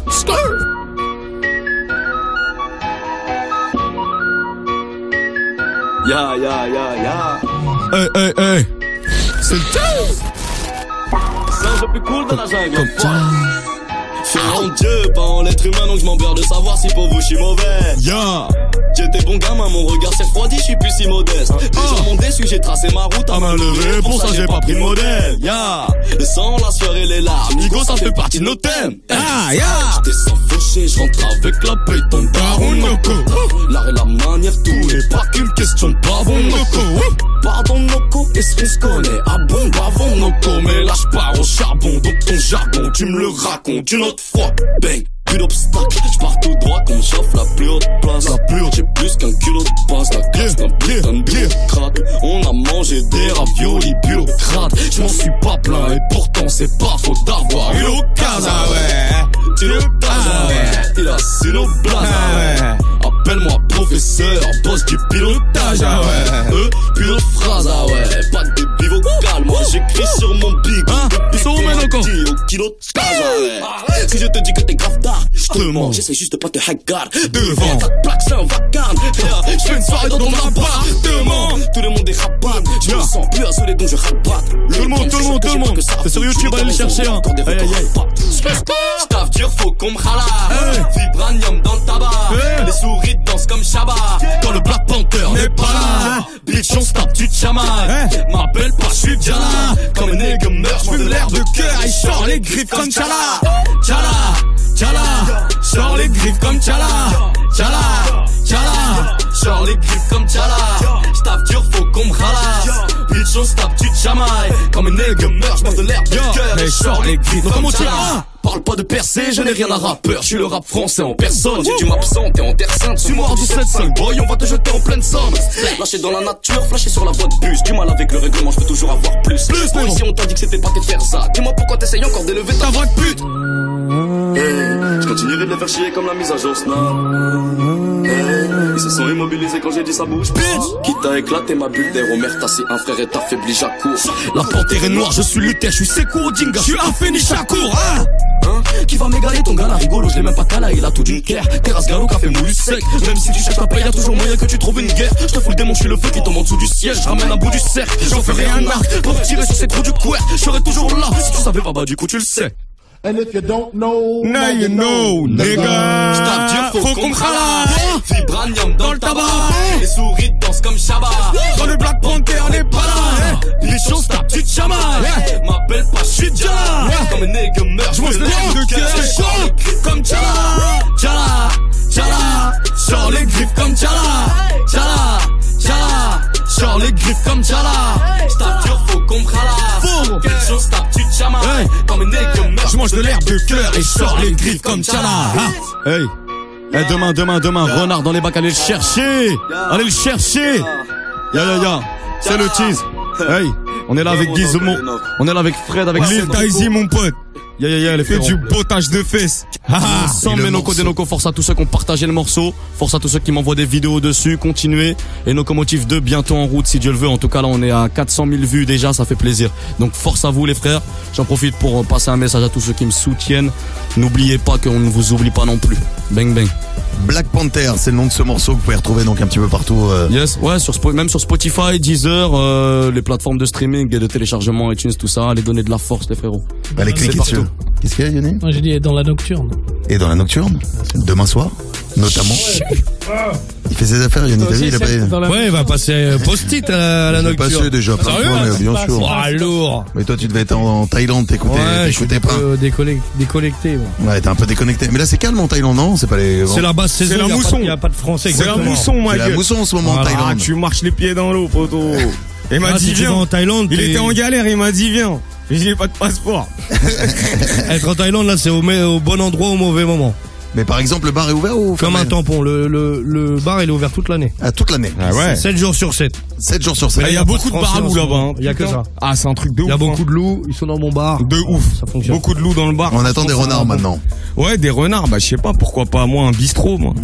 Ya, ya, ya, ya. Hey, hey, hey. C'est le Singe le plus cool de la jungle. Fait en Dieu, pas en l'être humain, donc je m'en beurre de savoir si pour vous je suis mauvais. Ya. J'étais bon gamin, mon regard s'est refroidi, je suis plus si modeste. Déjà mon déçu, j'ai tracé ma route à main levée, pour ça j'ai pas pris de modèle. Ya, le sang, la sueur et les larmes, Nigo ça fait partie de nos thèmes. Ah, ya. J'étais sans fauché, je rentre avec la paix, ton baron Noko. L'art et la manière, tout n'est pas qu'une question de bavon Noko. Pardon Noko, est-ce qu'on se connaît? Ah bon, bavon Noko, mais là je pars au charbon, donc ton jargon, tu me le racontes une autre fois. Bang. Plus d'obstacles, je pars tout droit comme chauffe la plus haute place. La plus haute, j'ai plus qu'un kilo de base. La classe d'un putain de bureaucrate. On a mangé des raviolis bureaucrates. Je m'en suis pas plaint et pourtant c'est pas faute d'avoir eu l'occasion. Tu l'occasion, il a su nos blazes. Appelle-moi professeur, boss du pilotage, ah ouais. Euh, pilote phrase, ah ouais. Pas de débit vocal, moi j'écris sur mon big. Hein, ils sont où maintenant encore? Au kilo de stage, ah ouais. Si je te dis que t'es grave tard, je te mens. J'essaie juste de pas te hagar devant. Ta plaque, c'est un vacarme. Je fais une soirée dans ton appartement. Tout le monde est rapat. Je me sens plus isolé donc je rabatte. Tout le monde, tout le monde, tout le monde. C'est sur YouTube, allez le chercher, hein. Aïe, aïe, aïe. J'taffe dur, faut qu'on me râle. Vibranium dans le tabac. Les souris dansent comme Shabba. Quand le Black Panther n'est pas là, bitch on se tape, tu te chamailles. M'appelle pas, j'suis déjà là. Comme un nègre meurt, j'fais de l'air de cœur. Et sors les griffes comme Tchala. Tchala, Tchala. Sors les griffes comme Tchala. Tchala, Tchala. Sors les griffes comme Tchala. J'taffe dur, faut qu'on me râle. Bitch on se tape, tu te chamailles. Comme un nègre meurt, j'prends de l'air de cœur. Et sors les griffes comme Tchala. Parle pas de percer, je n'ai rien à rappeur. Je suis le rap français en personne. J'ai dû m'absenter en terre sainte. Suis mort du sept cinq. Boy, on va te jeter en pleine somme. Lâché dans la nature, flashé sur la voie de bus. Du mal avec le règlement, je peux toujours avoir plus. Plus, mais si on t'a dit que c'était pas tes de faire ça. Dis-moi pourquoi t'essayes encore d'élever ta voix de pute. Hey, je continuerai de les faire chier comme la mise à jour Snap. Hey, ils se sont immobilisés quand j'ai dit ça bouge. Bitch, quitte à éclater ma bulle d'air, oh merde, t'as si un frère et t'affaiblis Jacour. La panthère est noire, je suis Luther, je suis Sekou Odinga, je suis Afeni Shakur. Hein? Hein? Qui va m'égaler ton gars là rigolo, je l'ai même pas calé, il a tout d'une guerre. Terrasse galop, café moulu sec. Même si tu cherches ta paix, y'a toujours moyen que tu trouves une guerre. Je te fous le démon, je suis le feu qui tombe en dessous du siège. Je ramène un bout du cercle, j'en ferai un arc pour tirer sur ces trous du couer. Je serai toujours là, si tu savais pas, bah du coup tu le sais. And if you don't know, now you know, nigga. J'tape dur, faut qu'on me râle. Vibranium dans le tabac. Les souris dansent comme Shabba. Quand le Black Panther n'est pas là, bitch on se tape, tu te chamailles. M'appelle pas, j'suis déjà là. Comme un nègre meurt, j'monte le l'air de cœur. Sors les griffes comme Tchala. Tchala, Tchala. Sors les griffes comme Tchala. Tchala, Tchala. Sors les griffes comme Tchala. J'tape dur, faut qu'on me râle. Bitch on se tape, tu te chamailles. Comme un nègre meurt, je mange de l'herbe de cœur et je sors les griffes comme Tchala. Hey, hey, demain, demain, demain, renard dans les bacs, allez le chercher. Allez le chercher. Ya ya ya, c'est le cheese. Hey, on est là avec Gizmo, on est là avec Fred, avec Lil Taizy mon pote. Ya ya ya, les fait du potage de fesses. Sans Menoko Denoko, force à tous ceux qui ont partagé le morceau, force à tous ceux qui m'envoient des vidéos dessus, continuez. Et Locomotive deux bientôt en route si Dieu le veut. En tout cas là on est à quatre cent mille vues déjà, ça fait plaisir. Donc force à vous les frères. J'en profite pour passer un message à tous ceux qui me soutiennent. N'oubliez pas qu'on ne vous oublie pas non plus. Bang bang. Black Panther, c'est le nom de ce morceau que vous pouvez retrouver donc un petit peu partout. Euh... Yes, ouais, sur même sur Spotify, Deezer, euh, les plateformes de streaming et de téléchargement, iTunes, tout ça. Allez donner de la force les frérots. Allez cliquez dessus. Qu'est-ce qu'il y a Yannick? J'ai dit dans la nocturne. Et dans la nocturne? Demain soir? Notamment. Il fait ses affaires, Yannick David, il a pas... Ouais, il va passer post-it à la, à la nocturne. J'ai passé déjà plein de fois, mais bien sûr. Ah, lourd. Mais toi, tu devais être en, en Thaïlande, t'écoutais, Ouais, je suis t'écoutais un pas. peu décollé- déconnecté. moi. Ouais, t'es un peu déconnecté. Mais là, c'est calme en Thaïlande, non? C'est pas les... C'est la basse saison, C'est la il y a pas- mousson. il n'y a pas de français. C'est la exactement. mousson, ma C'est la gueule. mousson en ce moment en Voilà. Ah, Thaïlande. tu marches les pieds dans l'eau, poto. Il m'a Ah, dit, si tu vas viens. en Thaïlande, Il t'es- était en galère, il m'a dit, viens. Mais j'ai pas de passeport. Être en Thaïlande, là, c'est au, me- au bon endroit au mauvais moment. Mais par exemple, le bar est ouvert ou Comme fermé? un tampon. Le, le, le bar, il est ouvert toute l'année. Ah, toute l'année. Ah ouais. sept jours sur sept. sept jours sur Mais sept. là, Il y a beaucoup de pas bars à Français loups en ce là-bas. moment. hein. Il y a que Putain. ça. Ah, c'est un truc de ouf. Il y a hein. beaucoup de loups, ils sont dans mon bar. De ouf. Ça fonctionne. Beaucoup de loups dans le bar. On attend des Franchement, renards ça va. maintenant. Ouais, des renards. Bah, je sais pas, pourquoi pas moi, un bistrot, moi.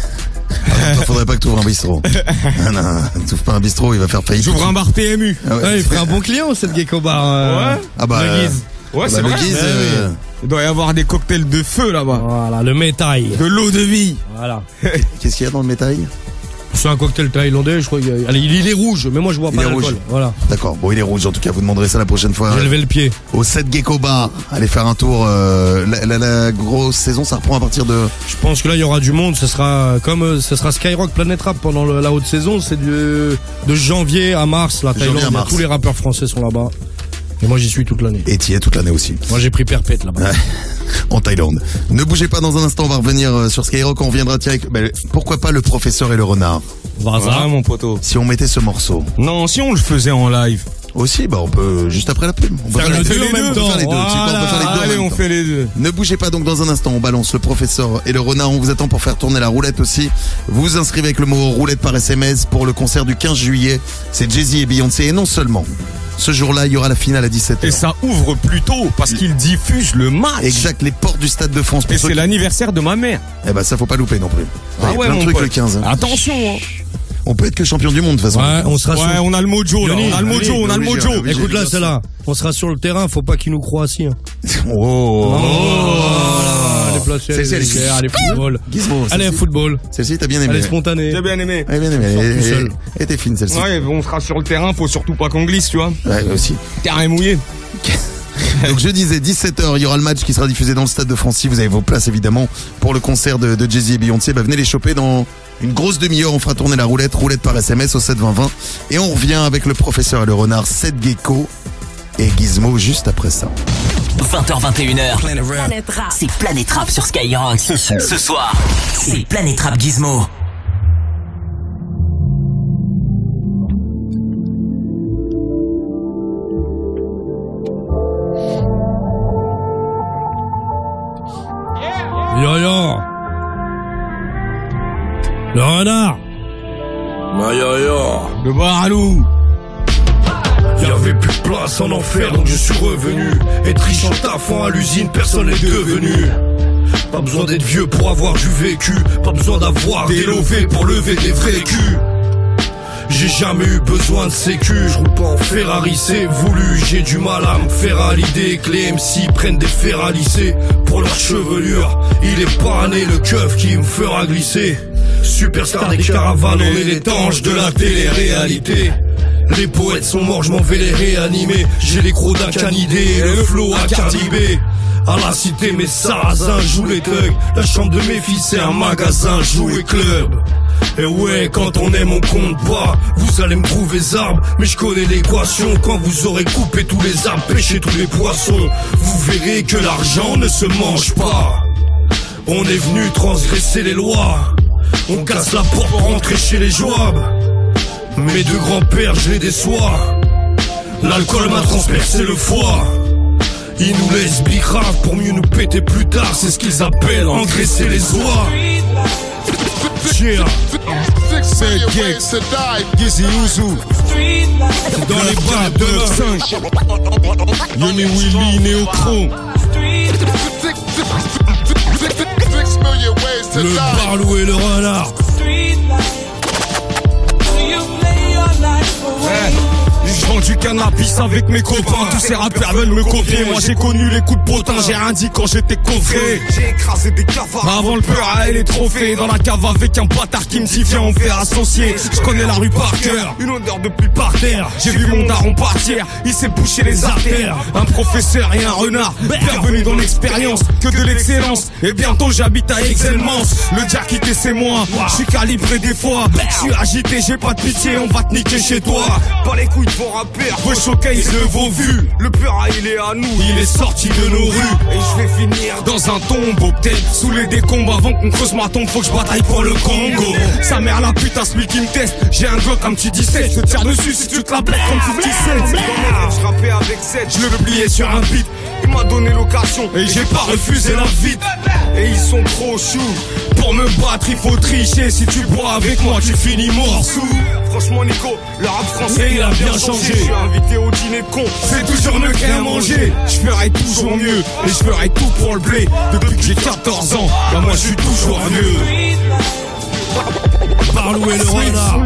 Ah, faudrait pas que tu ouvres un bistrot. Ah, non, t'ouvres pas un bistrot, il va faire faillite. J'ouvre un bar P M U. Ah ouais. Ouais, il ferait un bon client, cette gecko bar. euh, Ouais. Ah bah, le euh, Guise. Ouais, ah c'est bah, vrai. le Guise, Ouais, euh, Il doit y avoir des cocktails de feu là-bas. Voilà, le métail. De l'eau de vie. Voilà. qu'est-ce qu'il y a dans le métail? C'est un cocktail thaïlandais, je crois. qu'il y a- Allez, il il est rouge, mais moi je bois Il pas est d'alcool. rouge. Voilà. D'accord. Bon, il est rouge en tout cas. Vous demanderez ça la prochaine fois. J'ai levé le pied. Au sept Gecko Bar. Allez faire un tour. euh, la, la, la grosse saison, ça reprend à partir de... Je pense que là il y aura du monde. Ce sera comme euh, ce sera Skyrock Planet Rap pendant le- la haute saison. C'est du- de janvier à mars. La De janvier Thaïlande, à il y a mars. tous les rappeurs français sont là-bas. Et moi j'y suis toute l'année. Et t'y es toute l'année aussi. Moi j'ai pris perpète là-bas. Ouais. En Thaïlande. Ne bougez pas, dans un instant, on va revenir euh, sur Skyrock. On reviendra tiens, avec... ben, pourquoi pas le professeur et le renard? Ouais, mon poteau. Si on mettait ce morceau. Non, si on le faisait en live. Aussi, bah on peut juste après la pub. On peut Faire faire le les deux deux en même on peut temps. faire les deux. Tu sais quoi, on peut faire les deux en Allez, même on temps. fait les deux. Ne bougez pas, donc dans un instant on balance le professeur et le renard. On vous attend pour faire tourner la roulette aussi. Vous vous inscrivez avec le mot roulette par S M S pour le concert du quinze juillet. C'est Jay-Z et Beyoncé. Et non seulement, ce jour-là il y aura la finale à dix-sept heures. Et ça ouvre plus tôt parce qu'il diffuse le match. Exact, les portes du Stade de France. Pour Et ceux c'est qui- l'anniversaire de ma mère. Eh ben ça faut pas louper non plus. Il y a plein de mon trucs pote. le quinze. hein. Attention. Hein. On peut être que champion du monde de toute façon. Ouais, on sera Ouais, sur. on a le mojo là. Yoni, On a le mojo, allez, on a le obligé, mojo. obligé. Écoute là, c'est là. On sera sur le terrain. Faut pas qu'ils nous croient assis. Hein. Oh. Allez, placez, C'est- c'est- allez, c'est- allez, football. Gizmo, Allez, celle-ci- football. Celle-ci t'as bien aimé. Allez, spontané. J'ai bien aimé. Ouais, bien aimé. Sors Et- tout et- seul. Et t'es fine celle-ci. Ouais, on sera sur le terrain, faut surtout pas qu'on glisse, tu vois. Ouais, aussi. Terrain mouillé. Donc je disais dix-sept heures, il y aura le match qui sera diffusé dans le Stade de France. Si vous avez vos places évidemment pour le concert de, de Jay-Z et Beyoncé, bah venez les choper dans une grosse demi-heure. On fera tourner la roulette, roulette par S M S au sept vingt vingt. Et on revient avec le professeur et le renard, sept Gecko et Gizmo juste après ça. vingt heures vingt et une heures. C'est Planète Rap sur Skyrock. Ce soir, c'est Planète Rap Gizmo. Yo yo. Le renard. Le bar à loup. Y'avait plus de place en enfer donc je suis revenu. Être riche en taffant à l'usine, personne n'est devenu. Pas besoin d'être vieux pour avoir du vécu. Pas besoin d'avoir des lovés pour lever des vrais culs. J'ai jamais eu besoin de sécu. Je roule pas en Ferrari, c'est voulu. J'ai du mal à me faire à l'idée que les M C prennent des fers à lisser pour leur chevelure. Il est pas né le keuf qui me fera glisser. Superstar des caravanes, on est les tanges de la télé-réalité. Les poètes sont morts, je m'en vais les réanimer. J'ai les crocs d'un canidé et le flow à Cardi B. À la cité, mes sarrasins jouent les thugs. La chambre de mes fils, c'est un magasin, jouet club. Et ouais, quand on aime, on compte pas. Vous allez me trouver arbres, mais je connais l'équation. Quand vous aurez coupé tous les arbres, pêché tous les poissons, vous verrez que l'argent ne se mange pas. On est venu transgresser les lois. On casse la porte pour rentrer chez les jouables. Mes deux grands-pères, je les déçois. L'alcool m'a transpercé le foie. Ils nous laissent bicrave pour mieux nous péter plus tard. C'est ce qu'ils appellent engraisser les oies. Yeah. C'est Gex, Gizzy Ouzou. C'est dans les bras de neuf cinq. Yoni Willy, Néochrome. Le barlou et le renard. Je vends du cannabis avec mes copains. Tous ces rappeurs veulent me copier. Moi j'ai connu les coups de potin. J'ai rien dit quand j'étais coffré. J'ai écrasé des cavards avant le peur et les trophées. Dans la cave avec un bâtard qui me dit viens on fait associer. Je connais la rue par cœur, une odeur de pluie par terre. J'ai vu mon daron partir, il s'est bouché les artères. Un professeur et un renard, bienvenue dans l'expérience. Que de l'excellence, et bientôt j'habite à Aix-en-Mance. Le dia quitté c'est moi, je suis calibré des fois. Je suis agité, j'ai pas de pitié, on va te niquer chez toi. Pas les couilles de vos rappeurs, vos showcase de vos vues. Le peur il est à nous, il est sorti de nos rues. Et je vais finir dans un tombeau, peut-être sous les décombres. Avant qu'on creuse ma tombe, faut que je bataille pour le Congo. Sa mère la pute à celui qui me teste. J'ai un Glock comme tu dix-sept, je te tire dessus si tu te la blètes comme tu dix-sept. Je rappais avec sept, je le pliais sur un beat. Il m'a donné l'occasion et j'ai pas refusé la vite. Et ils sont trop choux. Pour me battre il faut tricher. Si tu bois avec moi tu finis mort sous. Franchement Nico, le rap français il a bien changé. Je suis invité au dîner de con, c'est toujours mieux qu'à manger. Je ferai toujours mieux et je ferai tout pour le blé. Depuis que j'ai quatorze ans, bah moi je suis toujours mieux. Barlou et le renard.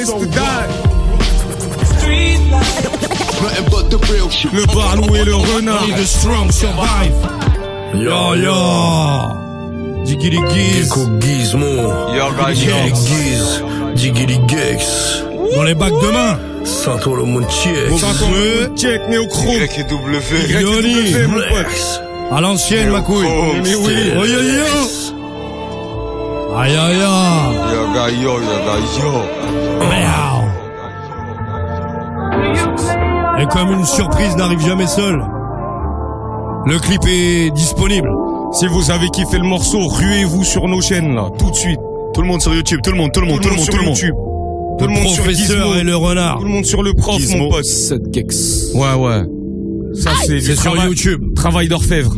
Le Barlou et le renard. The strong survive. Yo yo. Digili Giz. Gecko Gizmo. Yo Giz. Digili Gex. Dans les bacs de main. Santoro Munchiek. Check Néocro. Y et W. Yoni. À l'ancienne ma couille. Mais oui. Oh yo yo. Aïe aïe aïe. Yaga yo, yaga yo. Et comme une surprise n'arrive jamais seule, le clip est disponible. Si vous avez kiffé le morceau, ruez-vous sur nos chaînes là, tout de suite. Tout le monde sur YouTube, tout le monde, tout le monde, tout le monde, tout le monde. Tout le monde sur Gizmo et le renard. Tout le monde sur le prof, Gizmo, mon pote. sept gex. Ouais, ouais. Ça, c'est C'est sur YouTube. Travail d'orfèvre.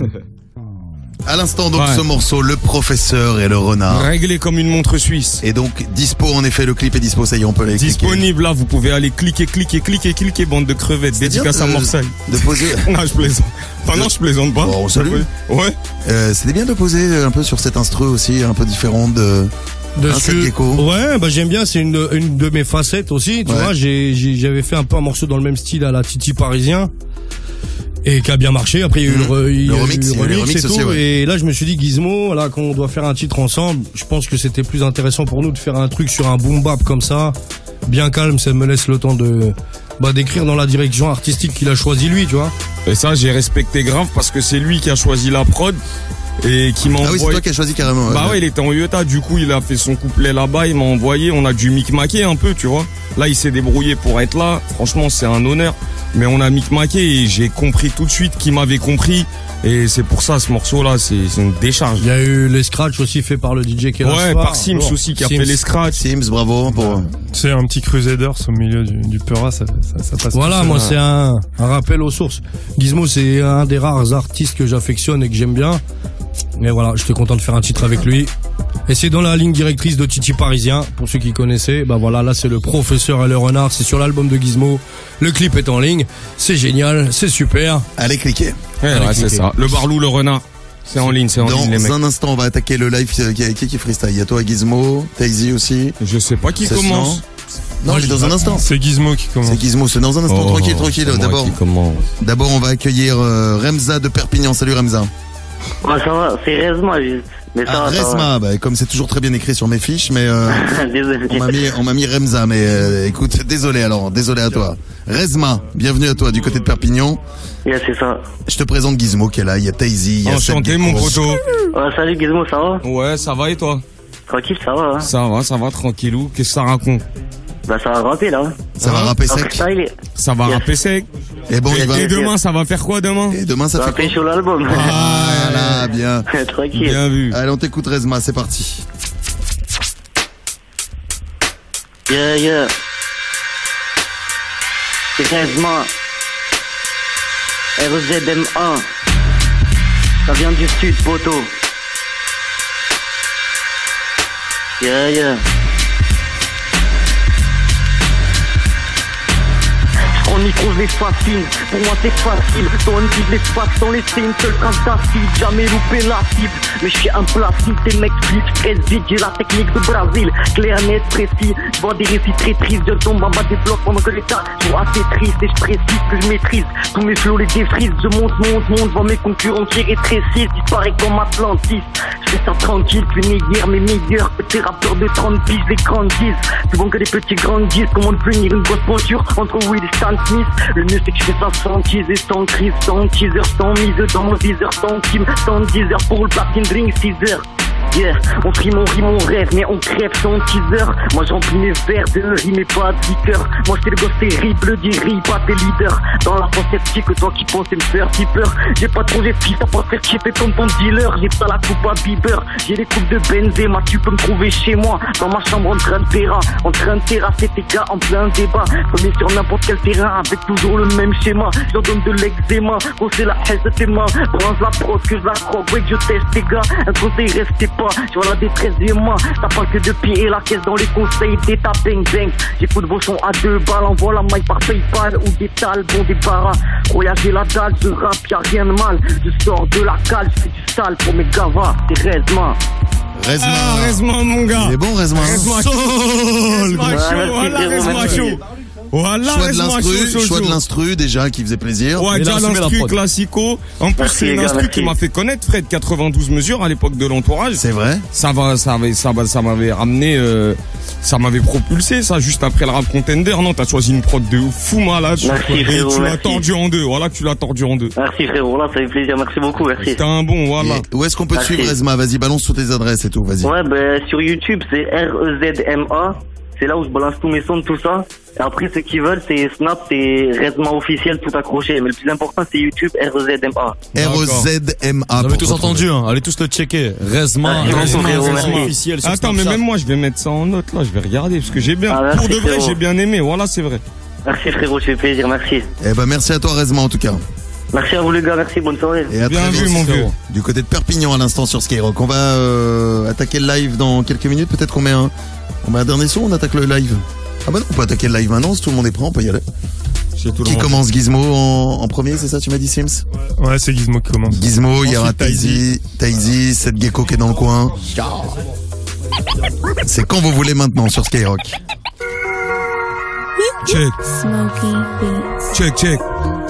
À l'instant, donc, Ouais. ce morceau, Le Professeur et le Renard. Réglé comme une montre suisse. Et donc, dispo, en effet, le clip est dispo, ça y est, on peut aller cliquer. Disponible là, vous pouvez aller cliquer, cliquer, cliquer, cliquer, bande de crevettes. Dédicace à de- Marseille. De poser. Non, je plaisante. Enfin, non, je plaisante pas. Bon, salut. Ouais. Euh, c'était bien de poser un peu sur cette instru aussi, un peu différente de. De Hein, ce cette que- gecko. Ouais, bah j'aime bien, c'est une, une de mes facettes aussi, tu Ouais. vois, j'ai, j'ai- j'avais fait un peu un morceau dans le même style à la Titi Parisien, et qui a bien marché, après il y a eu le, re- il y Le a eu remix, il y a eu les remix remix et aussi, tout, ouais. et là je me suis dit Gizmo, là quand on doit faire un titre ensemble, je pense que c'était plus intéressant pour nous de faire un truc sur un boom bap comme ça, bien calme, ça me laisse le temps de, bah d'écrire dans la direction artistique qu'il a choisi lui, tu vois. Et ça, j'ai respecté grave parce que c'est lui qui a choisi la prod et qui m'a Ah oui, envoyé. c'est toi qui as choisi carrément. Bah ouais, il était en U E T A, du coup il a fait son couplet là-bas, il m'a envoyé, on a dû micmaquer un peu, tu vois. Là il s'est débrouillé pour être là, franchement c'est un honneur. Mais on a micmaqué et j'ai compris tout de suite qu'il m'avait compris. Et c'est pour ça ce morceau là, c'est c'est une décharge. Il y a eu les scratchs aussi faits par le D J qui est là ce Ouais, soir. par Sims Bon, aussi qui a Sims. fait les scratchs. Sims, bravo pour. C'est un petit Crusaders au milieu du, du Peura, ça, ça, ça passe. Voilà, tout moi seul. c'est un, un rappel aux sources. Gizmo c'est un des rares artistes que j'affectionne et que j'aime bien. Mais voilà, j'étais content de faire un titre avec lui. Et c'est dans la ligne directrice de Titi Parisien, pour ceux qui connaissaient. Bah voilà, là c'est le Professeur et le Renard, c'est sur l'album de Gizmo. Le clip est en ligne, c'est génial, c'est super. Allez cliquer. Ouais, Allez ouais, c'est cliquer. ça. Le Barlou, le renard. C'est en ligne, c'est en Dans ligne les mecs. un instant, on va attaquer le live. Qui, qui, qui freestyle? Il y a toi, Gizmo, Tazy aussi. Je sais pas qui C'est commence. Non, mais dans un instant. C'est Gizmo qui commence. C'est Gizmo, c'est dans un instant. Oh, tranquille, tranquille. c'est moi D'abord, qui commence. d'abord, on va accueillir euh, Remza de Perpignan. Salut Remza. Ouais, ça va, c'est Resma, juste. Mais ça Ah, va, ça va. Resma, bah, comme c'est toujours très bien écrit sur mes fiches, mais euh, Désolé. on m'a mis, on m'a mis Remza, mais euh, écoute, désolé alors, désolé à toi. Resma, bienvenue à toi du côté de Perpignan. Yeah, c'est ça. Je te présente Gizmo qui est là, il y a Tazy, il y a Enchanté Seth mon Gecko. poteau. Ouais, salut Gizmo, ça va? Ouais, ça va et toi? Tranquille, ça va, hein? Ça va, ça va tranquillou. Qu'est-ce que ça raconte? Bah, ça va rapper, là. Ça va rapper En sec. freestyle, Ça va Yes. rapper sec. Et bon, il va. Et demain, ça va faire quoi demain? Et demain, ça ça va fait quoi? pécho l'album. Voilà, bien. Tranquille. Bien vu. Allez, on t'écoute Resma, c'est parti. Yeah, yeah. C'est Resma. R E Z M un. Ça vient du sud, poteau. Yeah, yeah. le micro, je les fascine. Pour moi, c'est facile. Dans une vie, je laisse pas sans laisser une seule trace d'acide. Jamais loupé la cible. Mais je suis un plastique, tes mecs flics, stress vite. J'ai la technique de Brésil. Clair, net, précis. Je vois des récits très tristes. Je tombe en bas des blocs pendant que l'état sont assez triste. Et je précise que je maîtrise tous mes flots, les défrises. Je monte, monte, monte. Vois mes concurrents qui rétrécissent. Disparaît comme Atlantis. Je fais ça tranquille, plus meilleur, mais meilleur que tes rappeurs de trente piges, les grandissent. Plus bon que les petits grandissent. Comment devenir une grosse pointure entre Will et Stan Smith. Le mieux c'est que je fais ça sans tease et sans crise, sans teaser, sans mise dans le viseur, sans team, sans teaser pour le platine drink six heures. Yeah, on rime, on rime, on rêve, mais on crève sans teaser. Moi je remplis mes verres de rime et pas de liqueur. Moi c'est le gosse terrible du riz, pas tes leaders. Dans la pensée sceptique que toi qui pensais me faire si peur. J'ai pas trop j'ai fils à pas faire kiffer comme ton dealer. J'ai pas la coupe à Bieber, j'ai les coupes de Benzema. Tu peux me trouver chez moi, dans ma chambre en train de terrain. En train de terrasser tes gars en plein débat. Premier sur n'importe quel terrain avec toujours le même schéma. Je leur donne de l'eczéma, gros c'est la haine de tes mains. Bronze la prod que je la croque, ouais que je teste tes gars. Un conseil restez pas, sur la détresse des mains. T'as pas que de pied et la caisse dans les conseils d'état bang bang. J'écoute vos sons à deux balles, envoie la maille par Paypal ou des talbons, des paras. Voyager la dalle, je rappe, y'a rien de mal. Je sors de la cale, je fais du sale pour mes gavas, c'est Rezma. Rezma. Ah, Rezma, mon gars. Il est bon, Rezma. Rezma chaud. Rezma chaud. Voilà, Rezma chaud. Voilà, choix de Rezma l'instru, chaud, chaud, choix chaud. de l'instru déjà qui faisait plaisir. Ouais, déjà l'instru classico. En plus, Merci, c'est les une gars, instru merci. qui m'a fait connaître Fred quatre-vingt-douze mesures à l'époque de l'entourage. C'est vrai. Ça va, ça avait, ça va, ça m'avait ramené, euh, ça m'avait propulsé, ça, juste après le rap contender. Non, t'as choisi une prod de fou malade. Merci, et frérot, tu l'as merci. tordu en deux. Voilà que tu l'as tordu en deux. Merci frérot, là ça fait plaisir, merci beaucoup, merci. C'était un bon, voilà. Et où est-ce qu'on peut te Merci. suivre, Rezma? Vas-y, balance toutes tes adresses et tout, vas-y. Ouais, ben sur YouTube c'est R E Z M A. C'est là où je balance tous mes sons, tout ça. Et après, ceux qui veulent, c'est Snap, c'est Rezma officiel, tout accroché. Mais le plus important, c'est YouTube, R E Z M A. R E Z M A. Vous avez tous entendu, hein. Allez tous le checker. Rezma, Merci, Rezma, frérot, Rezma merci. officiel sur Attends, mais Snapchat. même moi, je vais mettre ça en note, là. Je vais regarder, parce que j'ai bien, Ah, merci, pour de vrai, frérot. j'ai bien aimé. Voilà, c'est vrai. Merci frérot, ça fait plaisir, merci. Eh ben, merci à toi, Rezma, en tout cas. Merci à vous les gars, merci, bonne soirée. Et à Bien très vu, vite, mon vieux. du côté de Perpignan à l'instant sur Skyrock. On va euh, attaquer le live dans quelques minutes. Peut-être qu'on met un, on met un dernier son, on attaque le live. Ah bah non, on peut attaquer le live maintenant. Si tout le monde est prêt, on peut y aller. C'est tout le Qui monde. commence, Gizmo en, en premier, c'est ça, tu m'as dit, Sims? Ouais, c'est Gizmo qui commence. Gizmo, il y aura Ensuite, Taizy, Taizy, Seth Gecko qui est dans le coin. C'est quand vous voulez maintenant sur Skyrock. Check, check, check.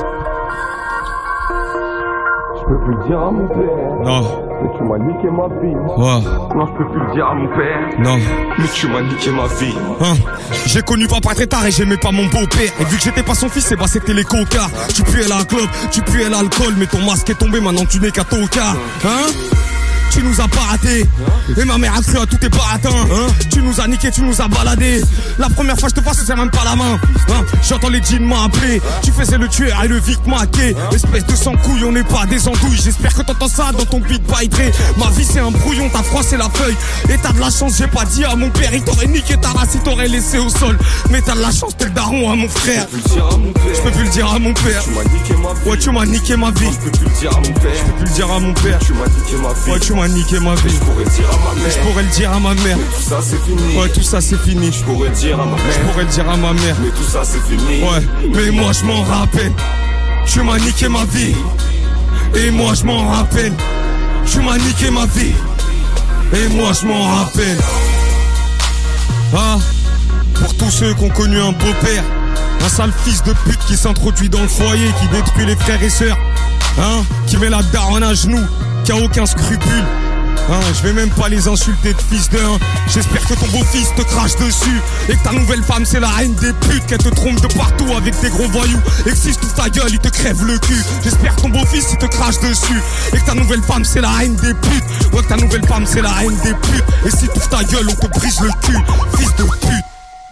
Je peux plus le dire à mon père. Non. Mais tu m'as niqué ma vie. Ouais. Non, je peux plus le dire à mon père. Non. Mais tu m'as niqué ma vie. Hein, j'ai connu papa très tard et j'aimais pas mon beau-père. Et vu que j'étais pas son fils, c'est bah c'était les cocards. Tu puais la clope, tu puais l'alcool, mais ton masque est tombé, maintenant tu n'es qu'à tocard. Hein? Tu nous as pas raté. Et ma mère a cru à tous tes baratins. Hein? Tu nous as niqué, tu nous as baladé. La première fois je te vois, ça c'est même pas la main. Hein? J'entends les jeans m'appeler. Tu faisais le tueur et le vic maqué. Espèce de sans couille, on n'est pas des andouilles. J'espère que t'entends ça dans ton beat by Dre. Ma vie c'est un brouillon, t'as froissé la feuille. Et t'as de la chance, j'ai pas dit à mon père. Il t'aurait niqué ta race, il t'aurait laissé au sol. Mais t'as de la chance, t'es le daron à mon frère. Je peux plus le dire à mon père. Tu m'as niqué ma vie. Ouais, tu m'as niqué ma vie. Je peux plus le dire à mon père. Je peux plus le dire à mon père. Tu m'as niqué ma vie. Ouais, tu m'as niqué ma vie. Je pourrais le dire à ma mère. Je pourrais le dire à ma mère. Mais tout ça c'est fini. Ouais, tout ça c'est fini. Je pourrais le dire à ma mère. Je pourrais le dire à ma mère. Mais tout ça c'est fini. Ouais, mais moi je m'en rappelle. Tu m'as niqué ma vie. Et moi je m'en rappelle. Tu m'as niqué ma vie. Et moi je m'en rappelle. Ah, pour tous ceux qui ont connu un beau-père, un sale fils de pute qui s'introduit dans le foyer, qui détruit les frères et sœurs, hein, qui met la daronne à genoux, qui a aucun scrupule. Hein, je vais même pas les insulter de fils d'un. J'espère que ton beau-fils te crache dessus. Et que ta nouvelle femme c'est la reine des putes, qu'elle te trompe de partout avec des gros voyous. Et que si je touche ta gueule, il te crève le cul. J'espère que ton beau-fils il te crache dessus. Et que ta nouvelle femme c'est la reine des putes. Ouais, que ta nouvelle femme c'est la reine des putes. Et si tu touches ta gueule, on te brise le cul. Fils de pute.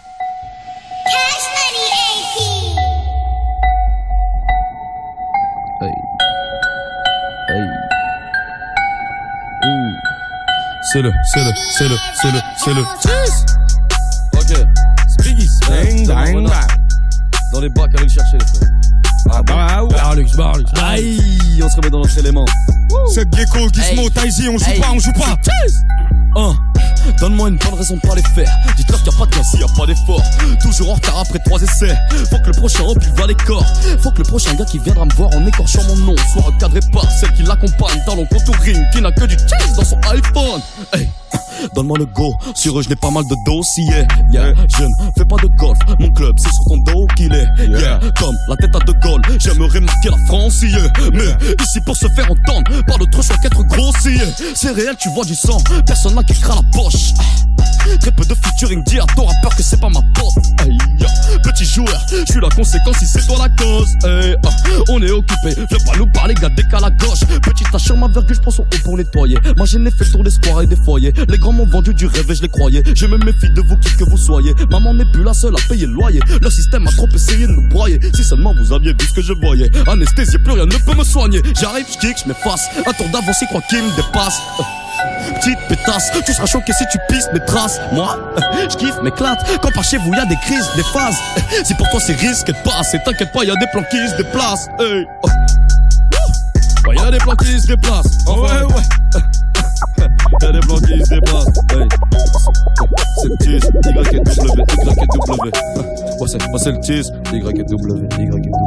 C'est le, c'est le, c'est le, c'est le, c'est le. Ok. Spiggy, bang, bang, bang. Dans les bacs, allez le chercher, les frères. Ah bah ouais. Barlux, Barlux. Aïe, on se remet dans notre élément. C'est Gecko, Gizmo, Hey. Taizy, on joue Hey. pas, on joue pas. Un. Donne-moi une bonne raison de pas les faire. Dites-leur qu'il y a pas de gain s'il y a pas d'effort. Toujours en retard après trois essais. Faut que le prochain remplit va les corps. Faut que le prochain gars qui viendra me voir en écorchant mon nom soit recadré par celle qui l'accompagne dans contouring, qui n'a que du chase dans son iPhone. Hey, donne-moi le go, sur eux je n'ai pas mal de dossiers. Yeah, je ne fais pas de golf, mon club c'est sur ton dos qu'il est. Yeah, comme la tête à De Gaulle, j'aimerais marquer la France, yeah. Mais ici pour se faire entendre, pas d'autre choix qu'être grossier. C'est réel, tu vois du sang, personne n'a qui craint la poche. Très peu de featuring, dis à ton rappeur que c'est pas ma pote. Hey, yeah. Petit joueur, je suis la conséquence si c'est toi la cause. Hey, ah, on est occupé, viens pas nous parler, gars, décale à gauche. Petite tache sur ma virgule, je prends son haut pour nettoyer. Moi j'ai fait le tour des squares et des foyers. Les grands m'ont vendu du rêve et je les croyais. Je me méfie de vous qui que vous soyez. Maman n'est plus la seule à payer le loyer. Le système a trop essayé de nous broyer. Si seulement vous aviez vu ce que je voyais. Anesthésié, plus rien ne peut me soigner. J'arrive, je kick, je m'efface. Un tour d'avance, il croit qu'il me dépasse. Petite pétasse, tu seras choqué si tu pisses mes traces. Moi, je kiffe, m'éclate. Quand par chez vous y'a des crises, des phases. Si pour toi c'est risque de passe, et t'inquiète pas, y'a des plans qui se déplacent. Hey. Oh. Bah y'a des plans qui se déplacent. Oh ouais, ouais. Y'a des plans qui se déplacent. Hey. C'est le tease, Y et W, Y et W. Ouais, c'est, ouais, c'est le tease, Y et W, Y et W.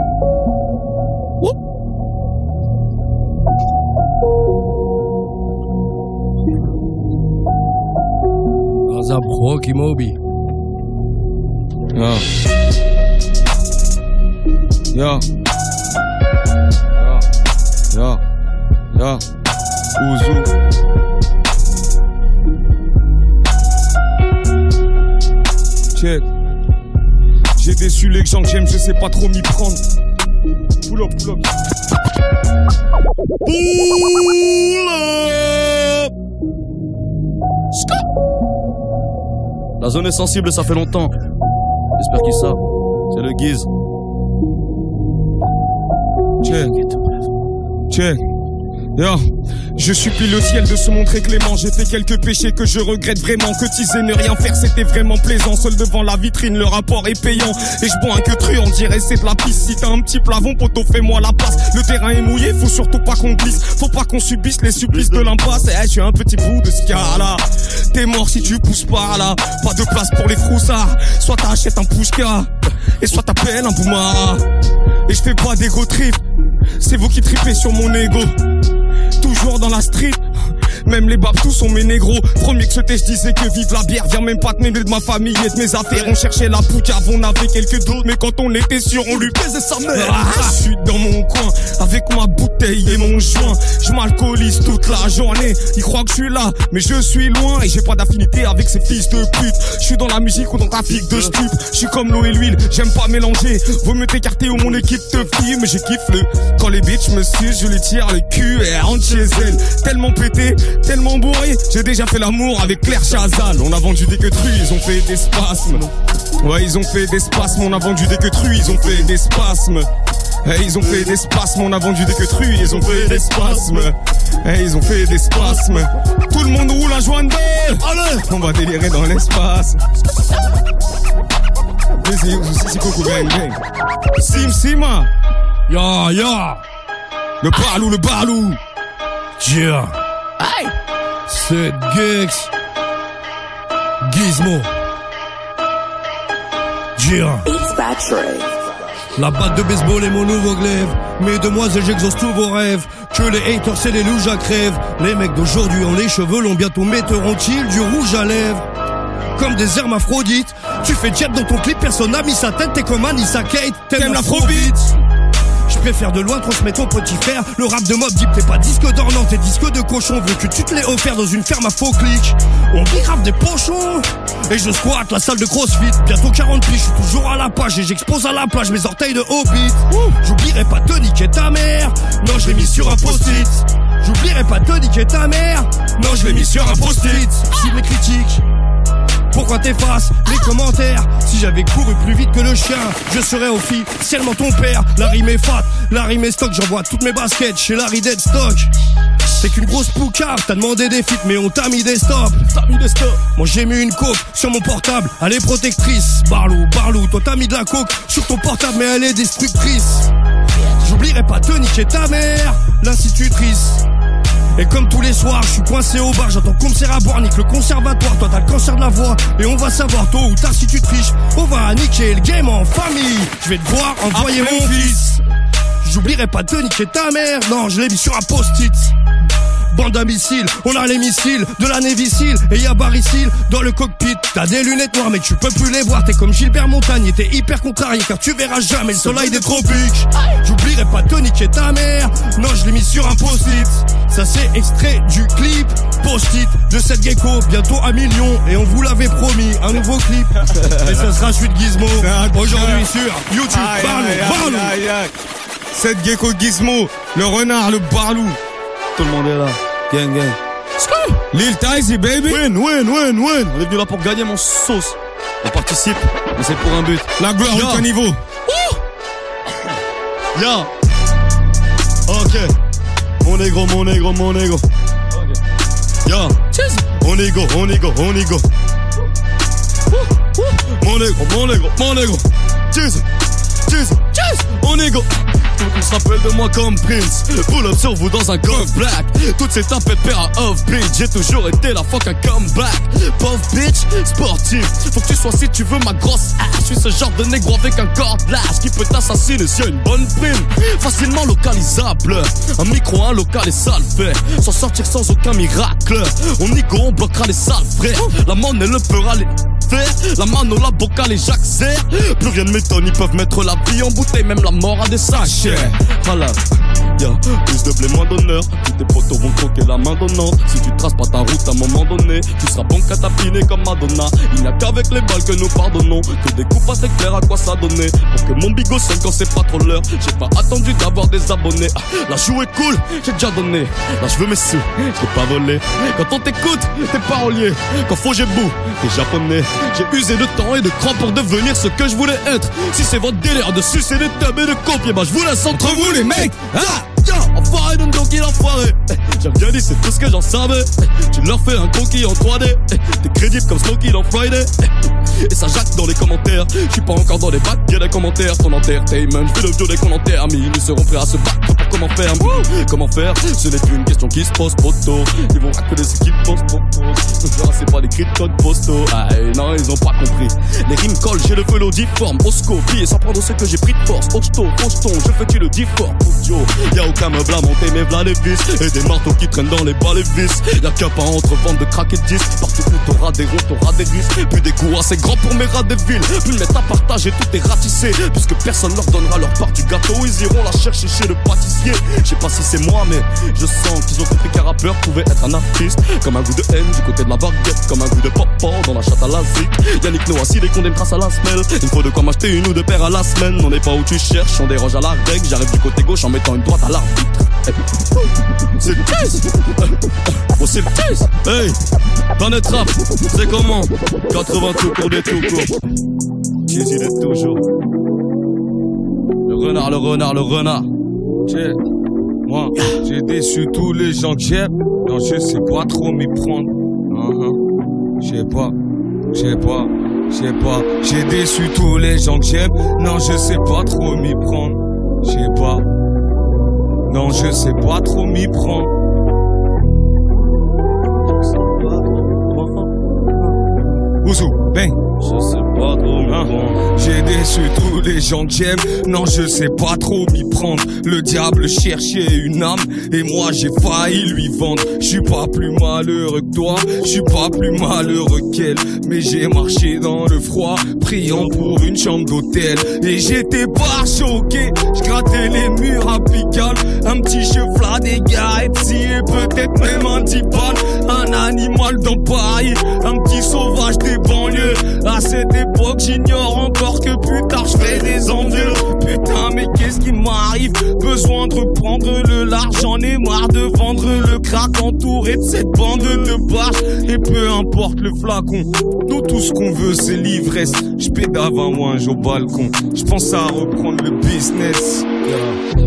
Wouh. Azab Rocky Moby. Yeah. Yeah. Yeah. Yeah. Yeah. Ouzou. Check. J'ai déçu les gens que j'aime, je sais pas trop m'y prendre. Pull up, pull up. Pull up. Scott. La zone est sensible, ça fait longtemps. J'espère qu'ils savent. C'est le guise. Check. Check. Yeah. Je supplie le ciel de se montrer clément. J'ai fait quelques péchés que je regrette vraiment. Que teaser, ne rien faire, c'était vraiment plaisant. Seul devant la vitrine, le rapport est payant. Et je bois un que tru, on dirait c'est de la pisse. Si t'as un petit plafond, poteau, fais-moi la passe. Le terrain est mouillé, faut surtout pas qu'on glisse. Faut pas qu'on subisse les supplices de l'impasse. Eh, je suis un petit bout de ce cas-là. T'es mort si tu pousses par là. Pas de place pour les froussards. Soit t'achètes un pouchka, et soit t'appelles un boumara. Et je fais pas d'égo trip. C'est vous qui tripez sur mon ego. Toujours dans la street, même les babs tous sont mes négros. Premier que c'était je disais que vive la bière. Viens même pas te mêler de ma famille et de mes affaires. On cherchait la poucave, on avait quelques doutes, mais quand on était sûr on lui baisait sa mère. Ah, je suis dans mon coin avec ma bouteille et mon joint. Je m'alcoolise toute la journée. Ils croient que je suis là, mais je suis loin. Et j'ai pas d'affinité avec ces fils de pute. Je suis dans la musique ou dans le trafic de stup. Je suis comme l'eau et l'huile, j'aime pas mélanger. Vaut mieux t'écarter ou mon équipe te fille. Mais j'ai kiffe le quand les bitches me sucent, je les tire le cul et elles rentrent chez elles. Tellement pété, tellement bourré, j'ai déjà fait l'amour avec Claire Chazal. On a vendu des queutrues, ils ont fait des spasmes. Ouais, ils ont fait des spasmes, on a vendu des queutrues, ils ont fait des spasmes. Hey, ils ont fait des spasmes, on a vendu des queutrues, ils ont fait des spasmes. Hey, ils ont fait des spasmes. Tout le monde roule à joint de allez, on va délirer dans l'espace. Vas-y, c'est Coco Gang Gang. Sim Sima. Ya, ya. Le balou, le balou. Yeah. Aïe. C'est Gex. Gizmo. Yeah. La batte de baseball est mon nouveau glaive. Mesdemoiselles, j'exauce tous vos rêves. Que les haters, c'est les loups, crève. Les mecs d'aujourd'hui ont les cheveux longs, bientôt mettront-ils du rouge à lèvres. Comme des hermaphrodites. Tu fais jet dans ton clip, personne n'a mis sa tête. T'es comme Anissa Kate, t'aimes l'afrobeat. Je préfère de loin transmettre ton petit frère. Le rap de Mob Deep, t'es pas disque d'or, non, t'es disque de cochon. Veux que tu te l'aies offert dans une ferme à faux clics. On bicrave des pochons. Et je squatte la salle de CrossFit. Bientôt quarante piges, je suis toujours à la page. Et j'expose à la plage mes orteils de Hobbit. J'oublierai pas de niquer ta mère. Non, je l'ai mis sur un post-it. J'oublierai pas de niquer ta mère. Non, je l'ai mis sur un post-it. Si mes critiques, pourquoi t'effaces les commentaires? Si j'avais couru plus vite que le chien, je serais officiellement ton père. La rime est fat, la rime est stock. J'envoie toutes mes baskets chez Larry Deadstock. C'est qu'une grosse poucave, t'as demandé des feats mais on t'a mis des stops. T'as mis des stops. Moi j'ai mis une coke sur mon portable, elle est protectrice. Barlou, Barlou, toi t'as mis de la coke sur ton portable mais elle est destructrice. J'oublierai pas de niquer ta mère, l'institutrice. Et comme tous les soirs, je suis coincé au bar, j'entends concert à boire, nique le conservatoire. Toi t'as le cancer de la voix, et on va savoir tôt ou tard si tu triches. On va niquer le game en famille. Je vais te voir envoyer mon fils. J'oublierai pas de niquer ta mère. Non, je l'ai mis sur un post-it. Bande à missiles, on a les missiles de la Navy Seal. Et y'a Barry Seal dans le cockpit. T'as des lunettes noires mais tu peux plus les voir. T'es comme Gilbert Montagnier, t'es hyper contrarié car tu verras jamais le soleil des tropiques. J'oublierai pas de niquer ta mère. Non, je l'ai mis sur un post-it. Ça c'est extrait du clip post-it de cette gecko, bientôt un million. Et on vous l'avait promis, un nouveau clip. Et ça sera suite Gizmo. Aujourd'hui sur YouTube. Barlou, Barlou. Cette gecko Gizmo, le renard, le barlou. Tout le monde est là. Gang, gang. Lil Tyzy, baby. Win, win, win, win. On est venu là pour gagner mon sauce. On participe, mais c'est pour un but. La gloire au caniveau. Ya. Ok. Mon négro, mon négro, mon négro. Ok. Ya. On y go, on y go, on y go. Mon négro, mon négro, mon négro. Cheese. Cheese. Cheese. On y go. On se rappelle de moi comme Prince. Pull up sur vous dans un golf black. Toutes ces tapettes paires à off bitch. J'ai toujours été la fuck à comeback. Pauvre bitch, sportif. Faut que tu sois si tu veux ma grosse hache. Je suis ce genre de négro avec un cordage qui peut t'assassiner s'il y a une bonne prime. Facilement localisable. Un micro, un local et ça le fait. S'en sortir sans aucun miracle. On y go, on bloquera les sales frères. La monnaie le fera les faire. La mano, la boca, les jacques serrent. Plus rien ne m'étonne, ils peuvent mettre la vie en bouteille. Même la mort a des sachets. Voilà, y'a plus de blé, moins d'honneur. Tous tes potos vont croquer la main donnante. Si tu traces pas ta route à un moment donné, tu seras bon qu'à tapiner comme Madonna. Il n'y a qu'avec les balles que nous pardonnons. Que des coups pas très clairs à quoi ça donnait. Pour que mon bigot sonne quand c'est pas trop l'heure. J'ai pas attendu d'avoir des abonnés. Ah, la joue est cool, j'ai déjà donné. Là je veux mes sous, j'ai pas volé. Quand on t'écoute, t'es parolier. Quand faut j'ai bout, t'es japonais. J'ai usé de temps et de cran pour devenir ce que je voulais être. Si c'est votre délire de sucer des tubs et de copier, bah je vous laisse entre vous les mecs. Ah, yeah, enfoiré de donc il enfoiré. J'ai bien dit c'est tout ce que j'en savais. Tu leur fais un croquis en trois D. T'es crédible comme Smokey dans Friday. Et ça jacque dans les commentaires. Je suis pas encore dans les bacs, y'a des commentaires. Ton entertainment, je vais le violer qu'on enterre. Mais ils seront prêts à se battre pour comment faire. Comment faire, ce n'est plus une question qui se pose poto. Ils vont raconter ce qu'ils posent poto. C'est pas des cris de code postaux. Ah non, ils ont pas compris. Les rimes collent, j'ai le feu difforme. Oscopie et sans prendre ce que j'ai pris de force. Hochto, hochton, je fais tu le difforme. Y'a aucun meuble à monter, mais v'là les vis. Et des marteaux qui traînent dans les bas les vis. Y'a qu'un pas entre vente de crack et de disques. Partout où t'auras des ronds, t'auras des risques. Plus des coups assez grands pour mes rats des villes. Plus de mettre à partager, tout est ratissé. Puisque personne leur donnera leur part du gâteau. Ils iront la chercher chez le pâtissier. Je sais pas si c'est moi, mais je sens qu'ils ont compris qu'un rappeur pouvait être un artiste. Comme un goût de haine du côté de la baguette. Comme un goût de papa dans la chatte à la zik. Yannick Noah, si les condamne grâce à la semelle. Il faut de quoi m'acheter une ou deux paires à la semaine. On n'est pas où tu cherches, on déroge à la règle. J'arrive du côté gauche en mettant une droite à l'arbitre. C'est le cheese. Oh c'est le cheese. Hey, Planète Rap, c'est comment? quatre-vingts tout court des tout court. Cheese il est toujours. Le renard, le renard, le renard. Check. Moi, j'ai déçu tous les gens que j'aime. Non, je sais pas trop m'y prendre. Uh-huh. Je sais pas, je sais pas, je sais pas. J'ai déçu tous les gens que j'aime. Non, je sais pas trop m'y prendre. Je sais pas. Non, je sais pas trop m'y prendre. Ouzou, bang. Je sais pas trop m'y prendre. J'ai déçu tous les gens que j'aime. Non, je sais pas trop m'y prendre. Le diable cherchait une âme et moi j'ai failli lui vendre. Je suis pas plus malheureux que toi, je suis pas plus malheureux qu'elle. Mais j'ai marché dans le froid, priant pour une chambre d'hôtel. Et j'étais pas choqué, je grattais les murs à Pigalle. Un petit chevlat des gars et peut-être même un dipal. Un animal dans Paris, un petit sauvage des banlieues. À cette époque j'ignore encore que plus tard je fais des envieux. Putain mais qu'est-ce qui m'arrive? Besoin de reprendre le large, j'en ai marre de vendre le crack entouré de cette bande de barges. Et peu importe le flacon, nous tout ce qu'on veut c'est l'ivresse. Je pédave un ouinge au balcon, je pense à reprendre le business. Yeah.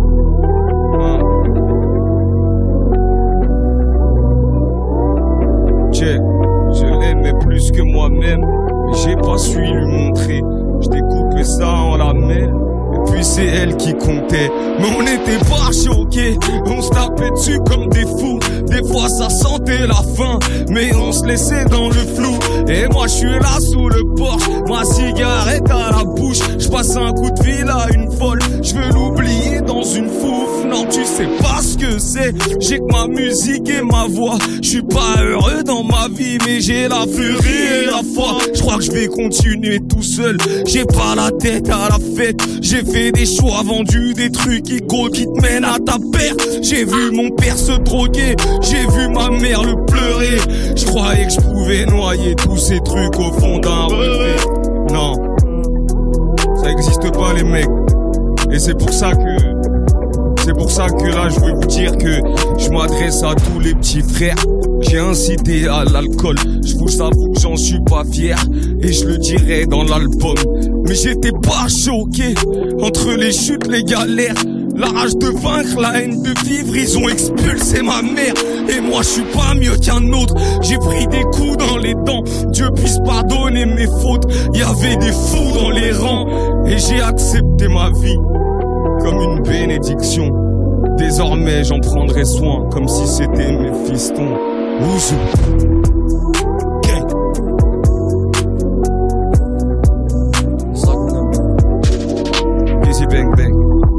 Check, je l'aimais plus que moi-même, mais j'ai pas su lui montrer. Je découpais ça en la mer, et puis c'est elle qui comptait. Mais on n'était pas choqués, on se tapait dessus comme des fous. Des fois ça sentait la faim, mais on se laissait dans le flou. Et moi je suis là sous le porche, ma cigarette à la bouche. Je passe un coup de fil à une folle, je veux l'oublier dans une fouf. Non tu sais pas ce que c'est, j'ai que ma musique et ma voix. Je suis pas heureux dans ma vie, mais j'ai la furie et la foi. Je crois que je vais continuer tout seul, j'ai pas la tête à la fête. J'ai fait des choix, vendu des trucs qui gros qui te mènent à ta perte. J'ai vu mon père se droguer, j'ai vu ma mère le pleurer. Je croyais que je pouvais noyer tous ces trucs au fond d'un relevé. Non, ça existe pas les mecs. Et c'est pour ça que C'est pour ça que là je veux vous dire que je m'adresse à tous les petits frères. J'ai incité à l'alcool, je vous avoue que j'en suis pas fier. Et je le dirai dans l'album. Mais j'étais pas choqué. Entre les chutes, les galères, la rage de vaincre, la haine de vivre, ils ont expulsé ma mère. Et moi je suis pas mieux qu'un autre. J'ai pris des coups dans les dents, Dieu puisse pardonner mes fautes. Y avait des fous dans les rangs, et j'ai accepté ma vie comme une bénédiction. Désormais j'en prendrai soin comme si c'était mes fistons. Ouzou. Okay. Easy bang bang.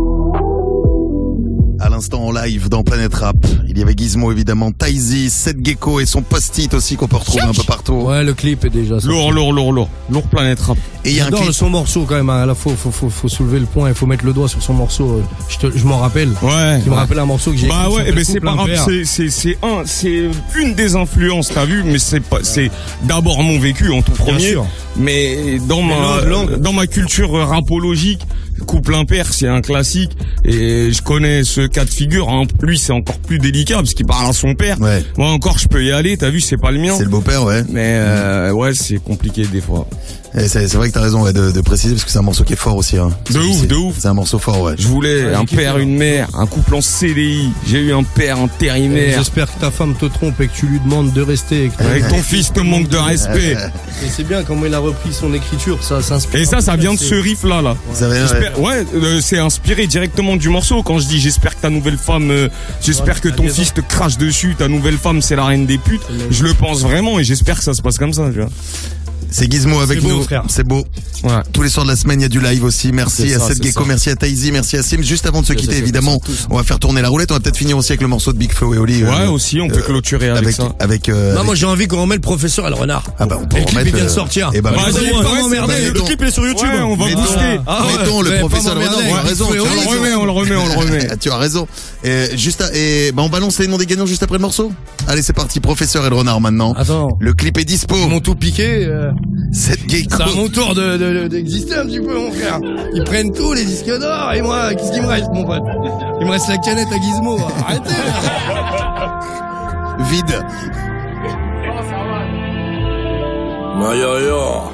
À l'instant en live dans Planète Rap, il y avait Gizmo évidemment, Taizy, Seth Gecko et son post-it aussi qu'on peut retrouver un peu partout. Ouais, le clip est déjà sorti. Lourd, lourd, lourd, lourd. Lourd Planète Rap. Et il y a un clip. Son morceau quand même, hein. Là faut, faut, faut, faut soulever le point, il faut mettre le doigt sur son morceau. Je, te, je m'en rappelle. Ouais. Il me rappelle un morceau que j'ai. Bah ouais, mais c'est pas grave, père. c'est, c'est, c'est un, c'est une des influences, t'as vu, mais c'est pas, c'est d'abord mon vécu en tout premier. sûr. Mais dans ma, langue. dans ma culture rapologique, couple impair, c'est un classique. Et je connais ce cas de figure, hein. Lui c'est encore plus délicat parce qu'il parle à son père. Ouais. Moi encore je peux y aller, t'as vu, c'est pas le mien. C'est le beau-père, ouais. Mais euh, ouais, c'est compliqué des fois. Et c'est, c'est vrai que t'as raison ouais, de, de préciser parce que c'est un morceau qui est fort aussi. Hein. De ouf, c'est, de ouf. C'est un morceau fort, ouais. Je voulais ouais, un père, une mère, un couple en C D I. J'ai eu un père intérimaire. J'espère que ta femme te trompe et que tu lui demandes de rester. Et que Avec ton fils te manque de respect. Et c'est bien comment il a repris son écriture, ça s'inspire. Et ça, ça vient de ce riff là, là. Ça vient, j'espère, ouais, euh, c'est inspiré directement du morceau. Quand je dis j'espère que ta nouvelle femme, euh, j'espère que ton fils te crache dessus, ta nouvelle femme c'est la reine des putes. Je le pense vraiment et j'espère que ça se passe comme ça, tu vois. C'est Gizmo avec c'est beau, nous, frère. C'est beau. Ouais. Tous les soirs de la semaine, il y a du live aussi. Merci C'est à ça, Seth c'est Gecko, ça. merci à Taizy, merci à Sim. Juste avant de se C'est quitter, ça, évidemment, c'est ça, on va faire tourner la roulette. On va peut-être finir aussi avec le morceau de Big Flo et Oli. Ouais, euh, aussi, on peut euh, clôturer avec, avec ça. Avec, euh, Non, avec- moi j'ai envie qu'on remette le professeur et le renard. Ah bah on peut Et le clip il remettre, vient de euh, sortir. eh bah, Bah, mettons- vous allez pas m'emmerder. mettons- Le clip il est sur YouTube. Ouais, on va mettons- booster. Ah ouais, mettons vous le allez pas professeur m'emmerder Renard, tu as avec raison, Big tu Flo as et On le raison. remet, on le remet, on le remet. Tu as raison. Et juste à- et bah on balance les noms des gagnants juste après le morceau. Allez, c'est parti, professeur et le renard maintenant. Attends. Le clip est dispo. Ils m'ont tout piqué. euh, Seth Gecko. C'est à mon tour de, de, de- d'exister un petit peu, mon frère. Ils prennent tous les disques d'or et moi, qu'est-ce qu'il me reste, mon pote? Il me reste la canette à Gizmo. Arrêtez. Vide. Maya.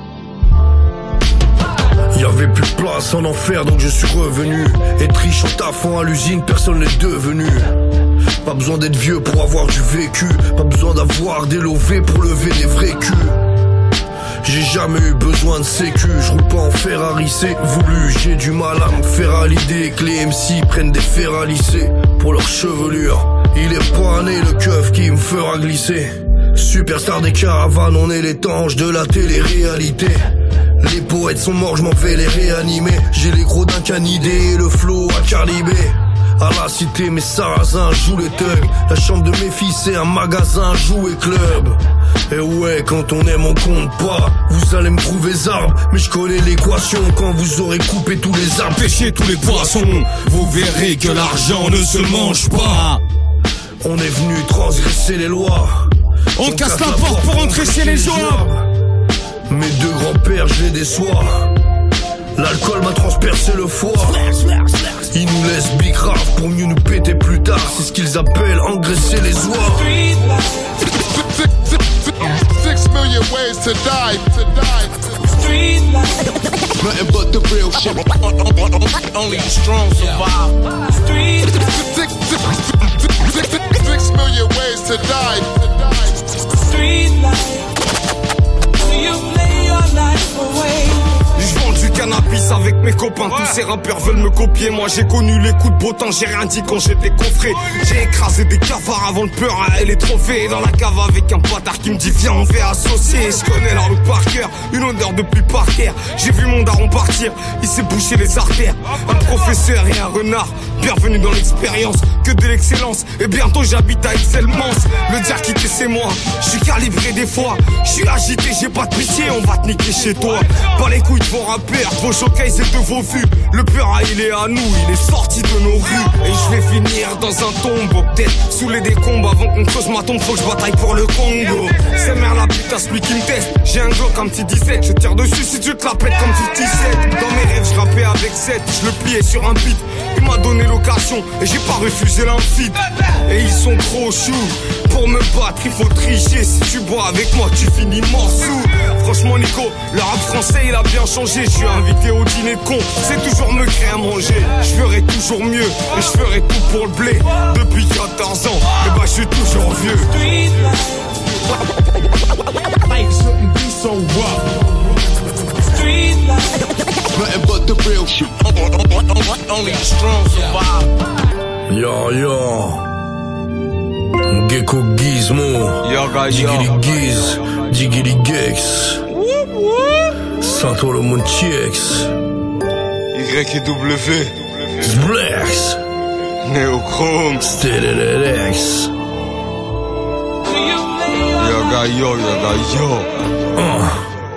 Y'avait plus de place en enfer donc je suis revenu. Être riche en taffant à l'usine, personne n'est devenu. Pas besoin d'être vieux pour avoir du vécu. Pas besoin d'avoir des lovés pour lever des vrais culs. J'ai jamais eu besoin de sécu, je roule pas en Ferrari, c'est voulu. J'ai du mal à me faire à l'idée que les M C prennent des fers à lisser pour leur chevelure. Il est pas né le keuf qui me fera glisser. Superstar des caravanes, on est les tanges de la télé-réalité. Les poètes sont morts, je m'en vais les réanimer. J'ai les gros d'un canidé et le flow à Carlibé. À la cité, mes sarrasins jouent les thugs. La chambre de mes fils, c'est un magasin, jouet club. Et ouais, quand on aime, on compte pas. Vous allez me trouver arbres, mais je connais l'équation. Quand vous aurez coupé tous les arbres, Pêchez tous les poissons, vous verrez que l'argent ne se mange pas. on est venu transgresser les lois. On casse la porte pour entrer chez les joueurs. Mes deux grands-pères, je les déçois. L'alcool m'a transpercé le foie. Ils nous laissent big rap pour mieux nous péter plus tard. C'est ce qu'ils appellent engraisser les oies. Six million ways to die. To die. Nothing but the real shit. Only the strong survive. Six, six, six, six, six million ways to die. Street life. You play your life away. Je vends du cannabis bis avec mes copains. Tous ces rappeurs veulent me copier. Moi j'ai connu les coups de beau temps, j'ai rien dit quand j'étais coffré. J'ai écrasé des cafards avant le peur et les trophées. Dans la cave avec un bâtard qui me dit viens on fait associer. Je connais la route par cœur, une odeur depuis Parker. J'ai vu mon daron partir, il s'est bouché les artères. Un professeur et un renard, bienvenue dans l'expérience. Que de l'excellence, et bientôt j'habite à Excel-Mance. Le dire quitter c'est moi, je suis calibré des fois. Je suis agité, j'ai pas de pitié, on va te niquer chez toi. Pas les couilles de vos rappeurs, vos showcases et de vos vues. Le peur il est à nous, il est sorti de nos rues. Et je vais finir dans un tombeau, peut-être sous les décombres. Avant qu'on creuse ma tombe, faut que je bataille pour le Congo. C'est merde la putain, celui qui me teste. J'ai un Glock, un petit dix-sept, je tire dessus si tu te la pètes comme cinquante-sept. Dans mes rêves, je rappais avec sept, je le pliais sur un beat. Il m'a donné l'occasion et j'ai pas refusé l'infide. Et ils sont trop choux. Pour me battre, il faut tricher. Si tu bois avec moi, tu finis morceau. Franchement, Nico, le rap français, il a bien changé. Je suis invité au dîner de con, c'est toujours me créer à manger. Je ferai toujours mieux et je ferai tout pour le blé. Depuis quatorze ans, et bah je suis toujours vieux. Life shouldn't be so rough. Street life. Nothing but the real shit. Only the strong survive. Yo, yo. Gecko Gizmo. Jiggity Giz. Jiggity Gex. Santo le Monchiex. Y et W. Zblex. Neochrome. Stelelex. Yaga yo, yaga yo. Uh.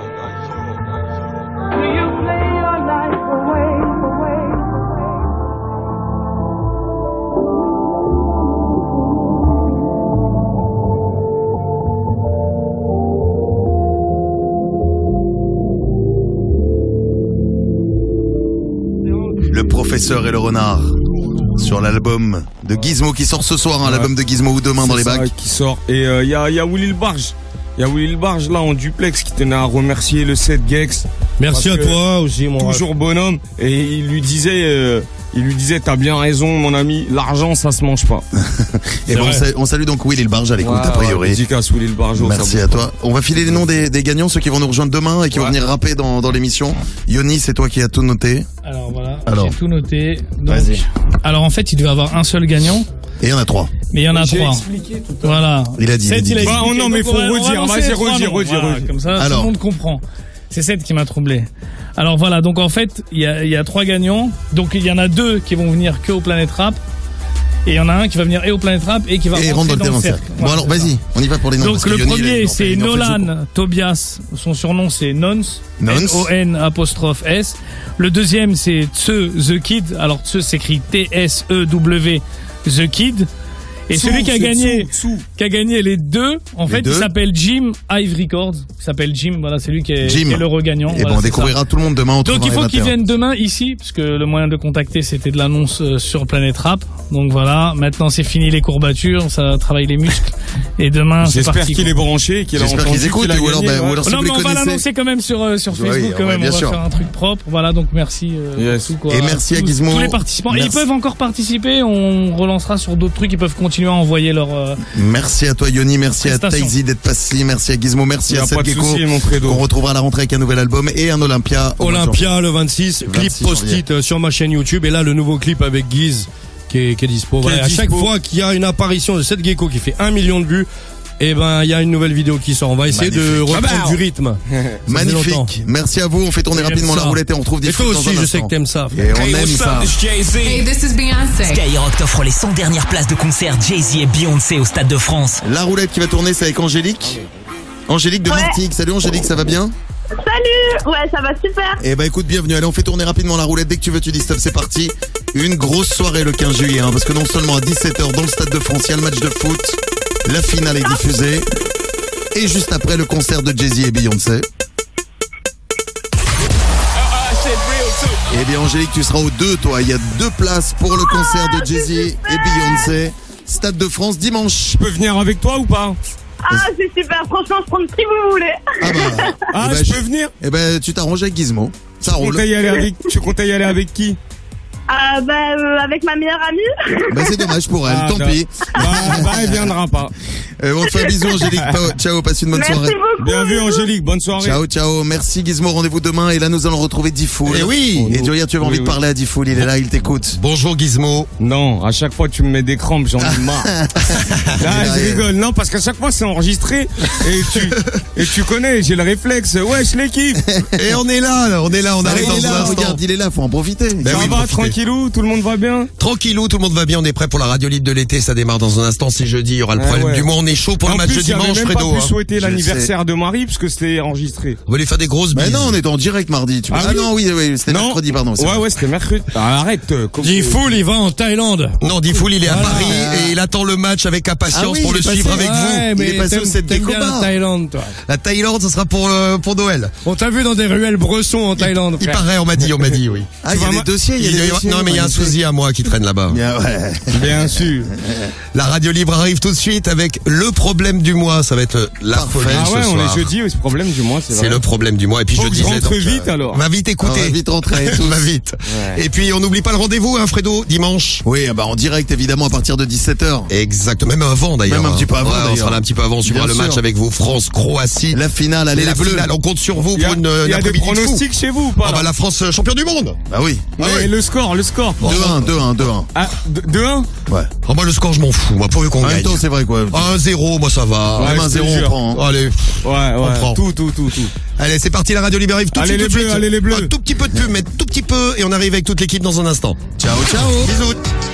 Le professeur et le renard sur l'album de Gizmo qui sort ce soir, hein, ouais. L'album de Gizmo ou demain dans les bacs. Qui sort et il euh, y a, y a Willy le Barge, il y a Willy le Barge là en duplex qui tenait à remercier le sept Gex. Merci à toi aussi mon toujours rêve. Bonhomme et il lui disait. Euh, Il lui disait t'as bien raison mon ami, l'argent ça se mange pas. Et bon, on salue donc Willy le Barge à l'écoute ouais, a priori. Ouais, Willy le Barge, merci à toi. On va filer les noms des, des gagnants, ceux qui vont nous rejoindre demain et qui ouais. vont venir rapper dans, dans l'émission. Yoni, c'est toi qui as tout noté. Alors voilà, Alors. j'ai tout noté. Donc, vas-y. Alors en fait il devait avoir un seul gagnant. Et il y en a trois. Mais il y en a j'ai trois. Expliqué tout voilà. Il a dit. Sept, il a dit. il a bah, oh non mais faut redire, vas-y redire, redire, voilà, comme ça Alors. tout le monde comprend. C'est Seth qui m'a troublé. Alors voilà, donc en fait, il y a, il y a trois gagnants. Donc il y en a deux qui vont venir que au Planète Rap. Et il y en a un qui va venir et au Planète Rap et qui va et rentrer dans le cercle. Bon voilà, alors vas-y, on y va pour les noms. Donc le Yoni, premier c'est Nolan Tobias, son surnom c'est Nons. N O N apostrophe S. Le deuxième c'est Tse The Kid. Alors Tse s'écrit T S E W The Kid. Et Sous, celui qui a gagné, sous, sous. qui a gagné les deux, en les fait, deux. il s'appelle Jim Hive Records. Il s'appelle Jim, voilà, c'est lui qui est, qui est le regagnant. Et voilà, bon, on découvrira ça. Tout le monde demain. Donc il faut qu'il vienne demain ici, parce que le moyen de contacter c'était de l'annonce sur Planète Rap. Donc voilà, maintenant c'est fini les courbatures, ça travaille les muscles. Et demain c'est parti. J'espère qu'il est branché, qu'il a entendu. J'espère qu'ils écoutent, ou alors, bah, ou alors si non, vous mais les on connaissez. va l'annoncer quand même sur sur Facebook, oui, quand même. On va sûr. faire un truc propre. Voilà, donc merci. Euh, yes. tout, quoi, et merci à Gizmo. Tous les participants. Et ils peuvent encore participer. On relancera sur d'autres trucs. Ils peuvent continuer à envoyer leur. Merci à toi Yoni, merci à Taizi d'être passé, merci à Gizmo, merci à Seth Gecko. On retrouvera à la rentrée avec un nouvel album et un Olympia. Olympia le vingt-six, clip post-it sur ma chaîne YouTube et là le nouveau clip avec Giz qui est, qui est dispo. Voilà, à chaque fois qu'il y a une apparition de Seth Gecko qui fait un million de vues, et eh ben il y a une nouvelle vidéo qui sort. On va essayer Magnifique. de reprendre ah bah, du rythme. Magnifique. Merci à vous. On fait tourner rapidement la roulette et on retrouve des trucs. Et toi aussi, je sais que t'aimes ça. Et on aime ça. Hey, this is Beyoncé. Skyrock t'offre les cent dernières places de concert Jay-Z et Beyoncé au Stade de France. La roulette qui va tourner, c'est avec Angélique. Angélique de ouais. Martigues. Salut Angélique, ça va bien? Salut. Ouais, ça va super. Eh ben écoute, bienvenue. Allez, on fait tourner rapidement la roulette. Dès que tu veux, tu dis stop, c'est parti. Une grosse soirée le quinze juillet, hein, parce que non seulement à dix-sept heures dans le Stade de France, il y a le match de foot. La finale est diffusée. Et juste après, le concert de Jay-Z et Beyoncé. Eh bien, Angélique, tu seras aux deux, toi. Il y a deux places pour le concert de Jay-Z et Beyoncé. Stade de France, dimanche. Je peux venir avec toi ou pas? Ah, c'est super. Franchement, je prends qui vous voulez. Ah, bah. ah eh ben, je peux venir? Eh ben, tu t'arranges avec Gizmo. Ça tu roule. Comptais y aller avec, tu comptais y aller avec qui? Ah bah euh, avec ma meilleure amie. Bah c'est dommage pour elle, Ah, tant non. pis. Bah, bah, elle viendra pas. Euh, on te fait un bisou Angélique, ciao, passe une bonne Merci soirée. beaucoup. Bien vu Angélique, bonne soirée. Ciao, ciao, merci Gizmo, rendez-vous demain et là nous allons retrouver Diffoul. Eh oui. Et Joya, tu avais Oui, envie de oui. parler à Diffoul, il est là, il t'écoute. Bonjour Gizmo. Non, à chaque fois tu me mets des crampes, j'en ai marre. Là, je rigole. Non, parce qu'à chaque fois c'est enregistré et tu et tu connais, j'ai le réflexe. Wesh l'équipe. Et on est là, on est là, on Ah, arrive il dans est un là, instant. regarde, il est là, faut en profiter. Ben Ça oui, va, profitez. tranquillou, tout le monde va bien. Tranquillou, tout le monde va bien, on est prêt pour la radio libre de l'été, ça démarre dans un instant, c'est jeudi, il y aura le Ah problème ouais. du mois, on est chaud pour En le match plus, de j'avais dimanche, même Fredo. pas pu hein. souhaiter Je l'anniversaire de Marie parce que c'était enregistré. On va lui faire des grosses bises. Mais non, on est en direct mardi. Tu Ah ah oui non, oui, oui, c'était Non. mercredi, pardon. c'est Ouais, vrai. ouais, c'était mercredi. Ah, arrête. euh, comme- Diffoul, il va en Thaïlande. Non, Diffoul, il est à Voilà. Paris et il attend le match avec impatience Ah oui, pour il le est passé. suivre avec Ouais, vous. mais Il est passé t'aimes- au set t'aimes des bien copains. la Thaïlande, toi. La Thaïlande, ça sera pour euh, pour Noël. On t'a vu dans des ruelles Bresson en Thaïlande, Il frère. paraît, on m'a dit, on m'a dit, oui. Ah, il y a des dossiers, il y a des dossiers. Non, mais il y a un magnifique. souci à moi qui traîne là-bas. Bien, ouais. Bien sûr. La radio libre arrive tout de suite avec le problème du mois. Ça va être la Parfait. folie Ah ce ouais, on soir. est jeudi, oui, ce problème du mois, c'est C'est vrai. le problème du mois. Et puis Faut je que je disais rentre donc, vite euh, alors. On va vite écouter. On va vite rentrer. On va vite. Ouais. Et puis on n'oublie pas le rendez-vous, hein, Fredo, dimanche. Oui, bah en direct évidemment à partir de dix-sept heures. Exact, même avant d'ailleurs. Même un petit peu avant, Ouais, on d'ailleurs. sera là un petit peu avant. On suivra Bien le match sûr. avec vous, France-Croatie. La finale, allez la les bleus. finale, on compte sur vous Il y a, pour une, il y une a des après-midi de fou. pronostics chez vous ou Ah pas bah là la France euh, champion du monde. Bah oui. Ah Ouais, ouais. le score, le score. deux un, deux un, deux un. Ah, deux un. Ouais. Oh, moi le score je m'en fous, moi pourvu qu'on En même gagne. temps, c'est vrai quoi. un zéro, moi ça va. Ouais, Même un je te zéro, on jure. prend. hein. Allez, Ouais, ouais. prend. Tout, tout, tout, tout. allez, c'est parti, la radio libre arrive tout de Allez, suite. les tout de bleus, suite. allez, les bleus. Un tout petit peu de pub, mais tout petit peu, et on arrive avec toute l'équipe dans un instant. Ciao, ciao. Bisous.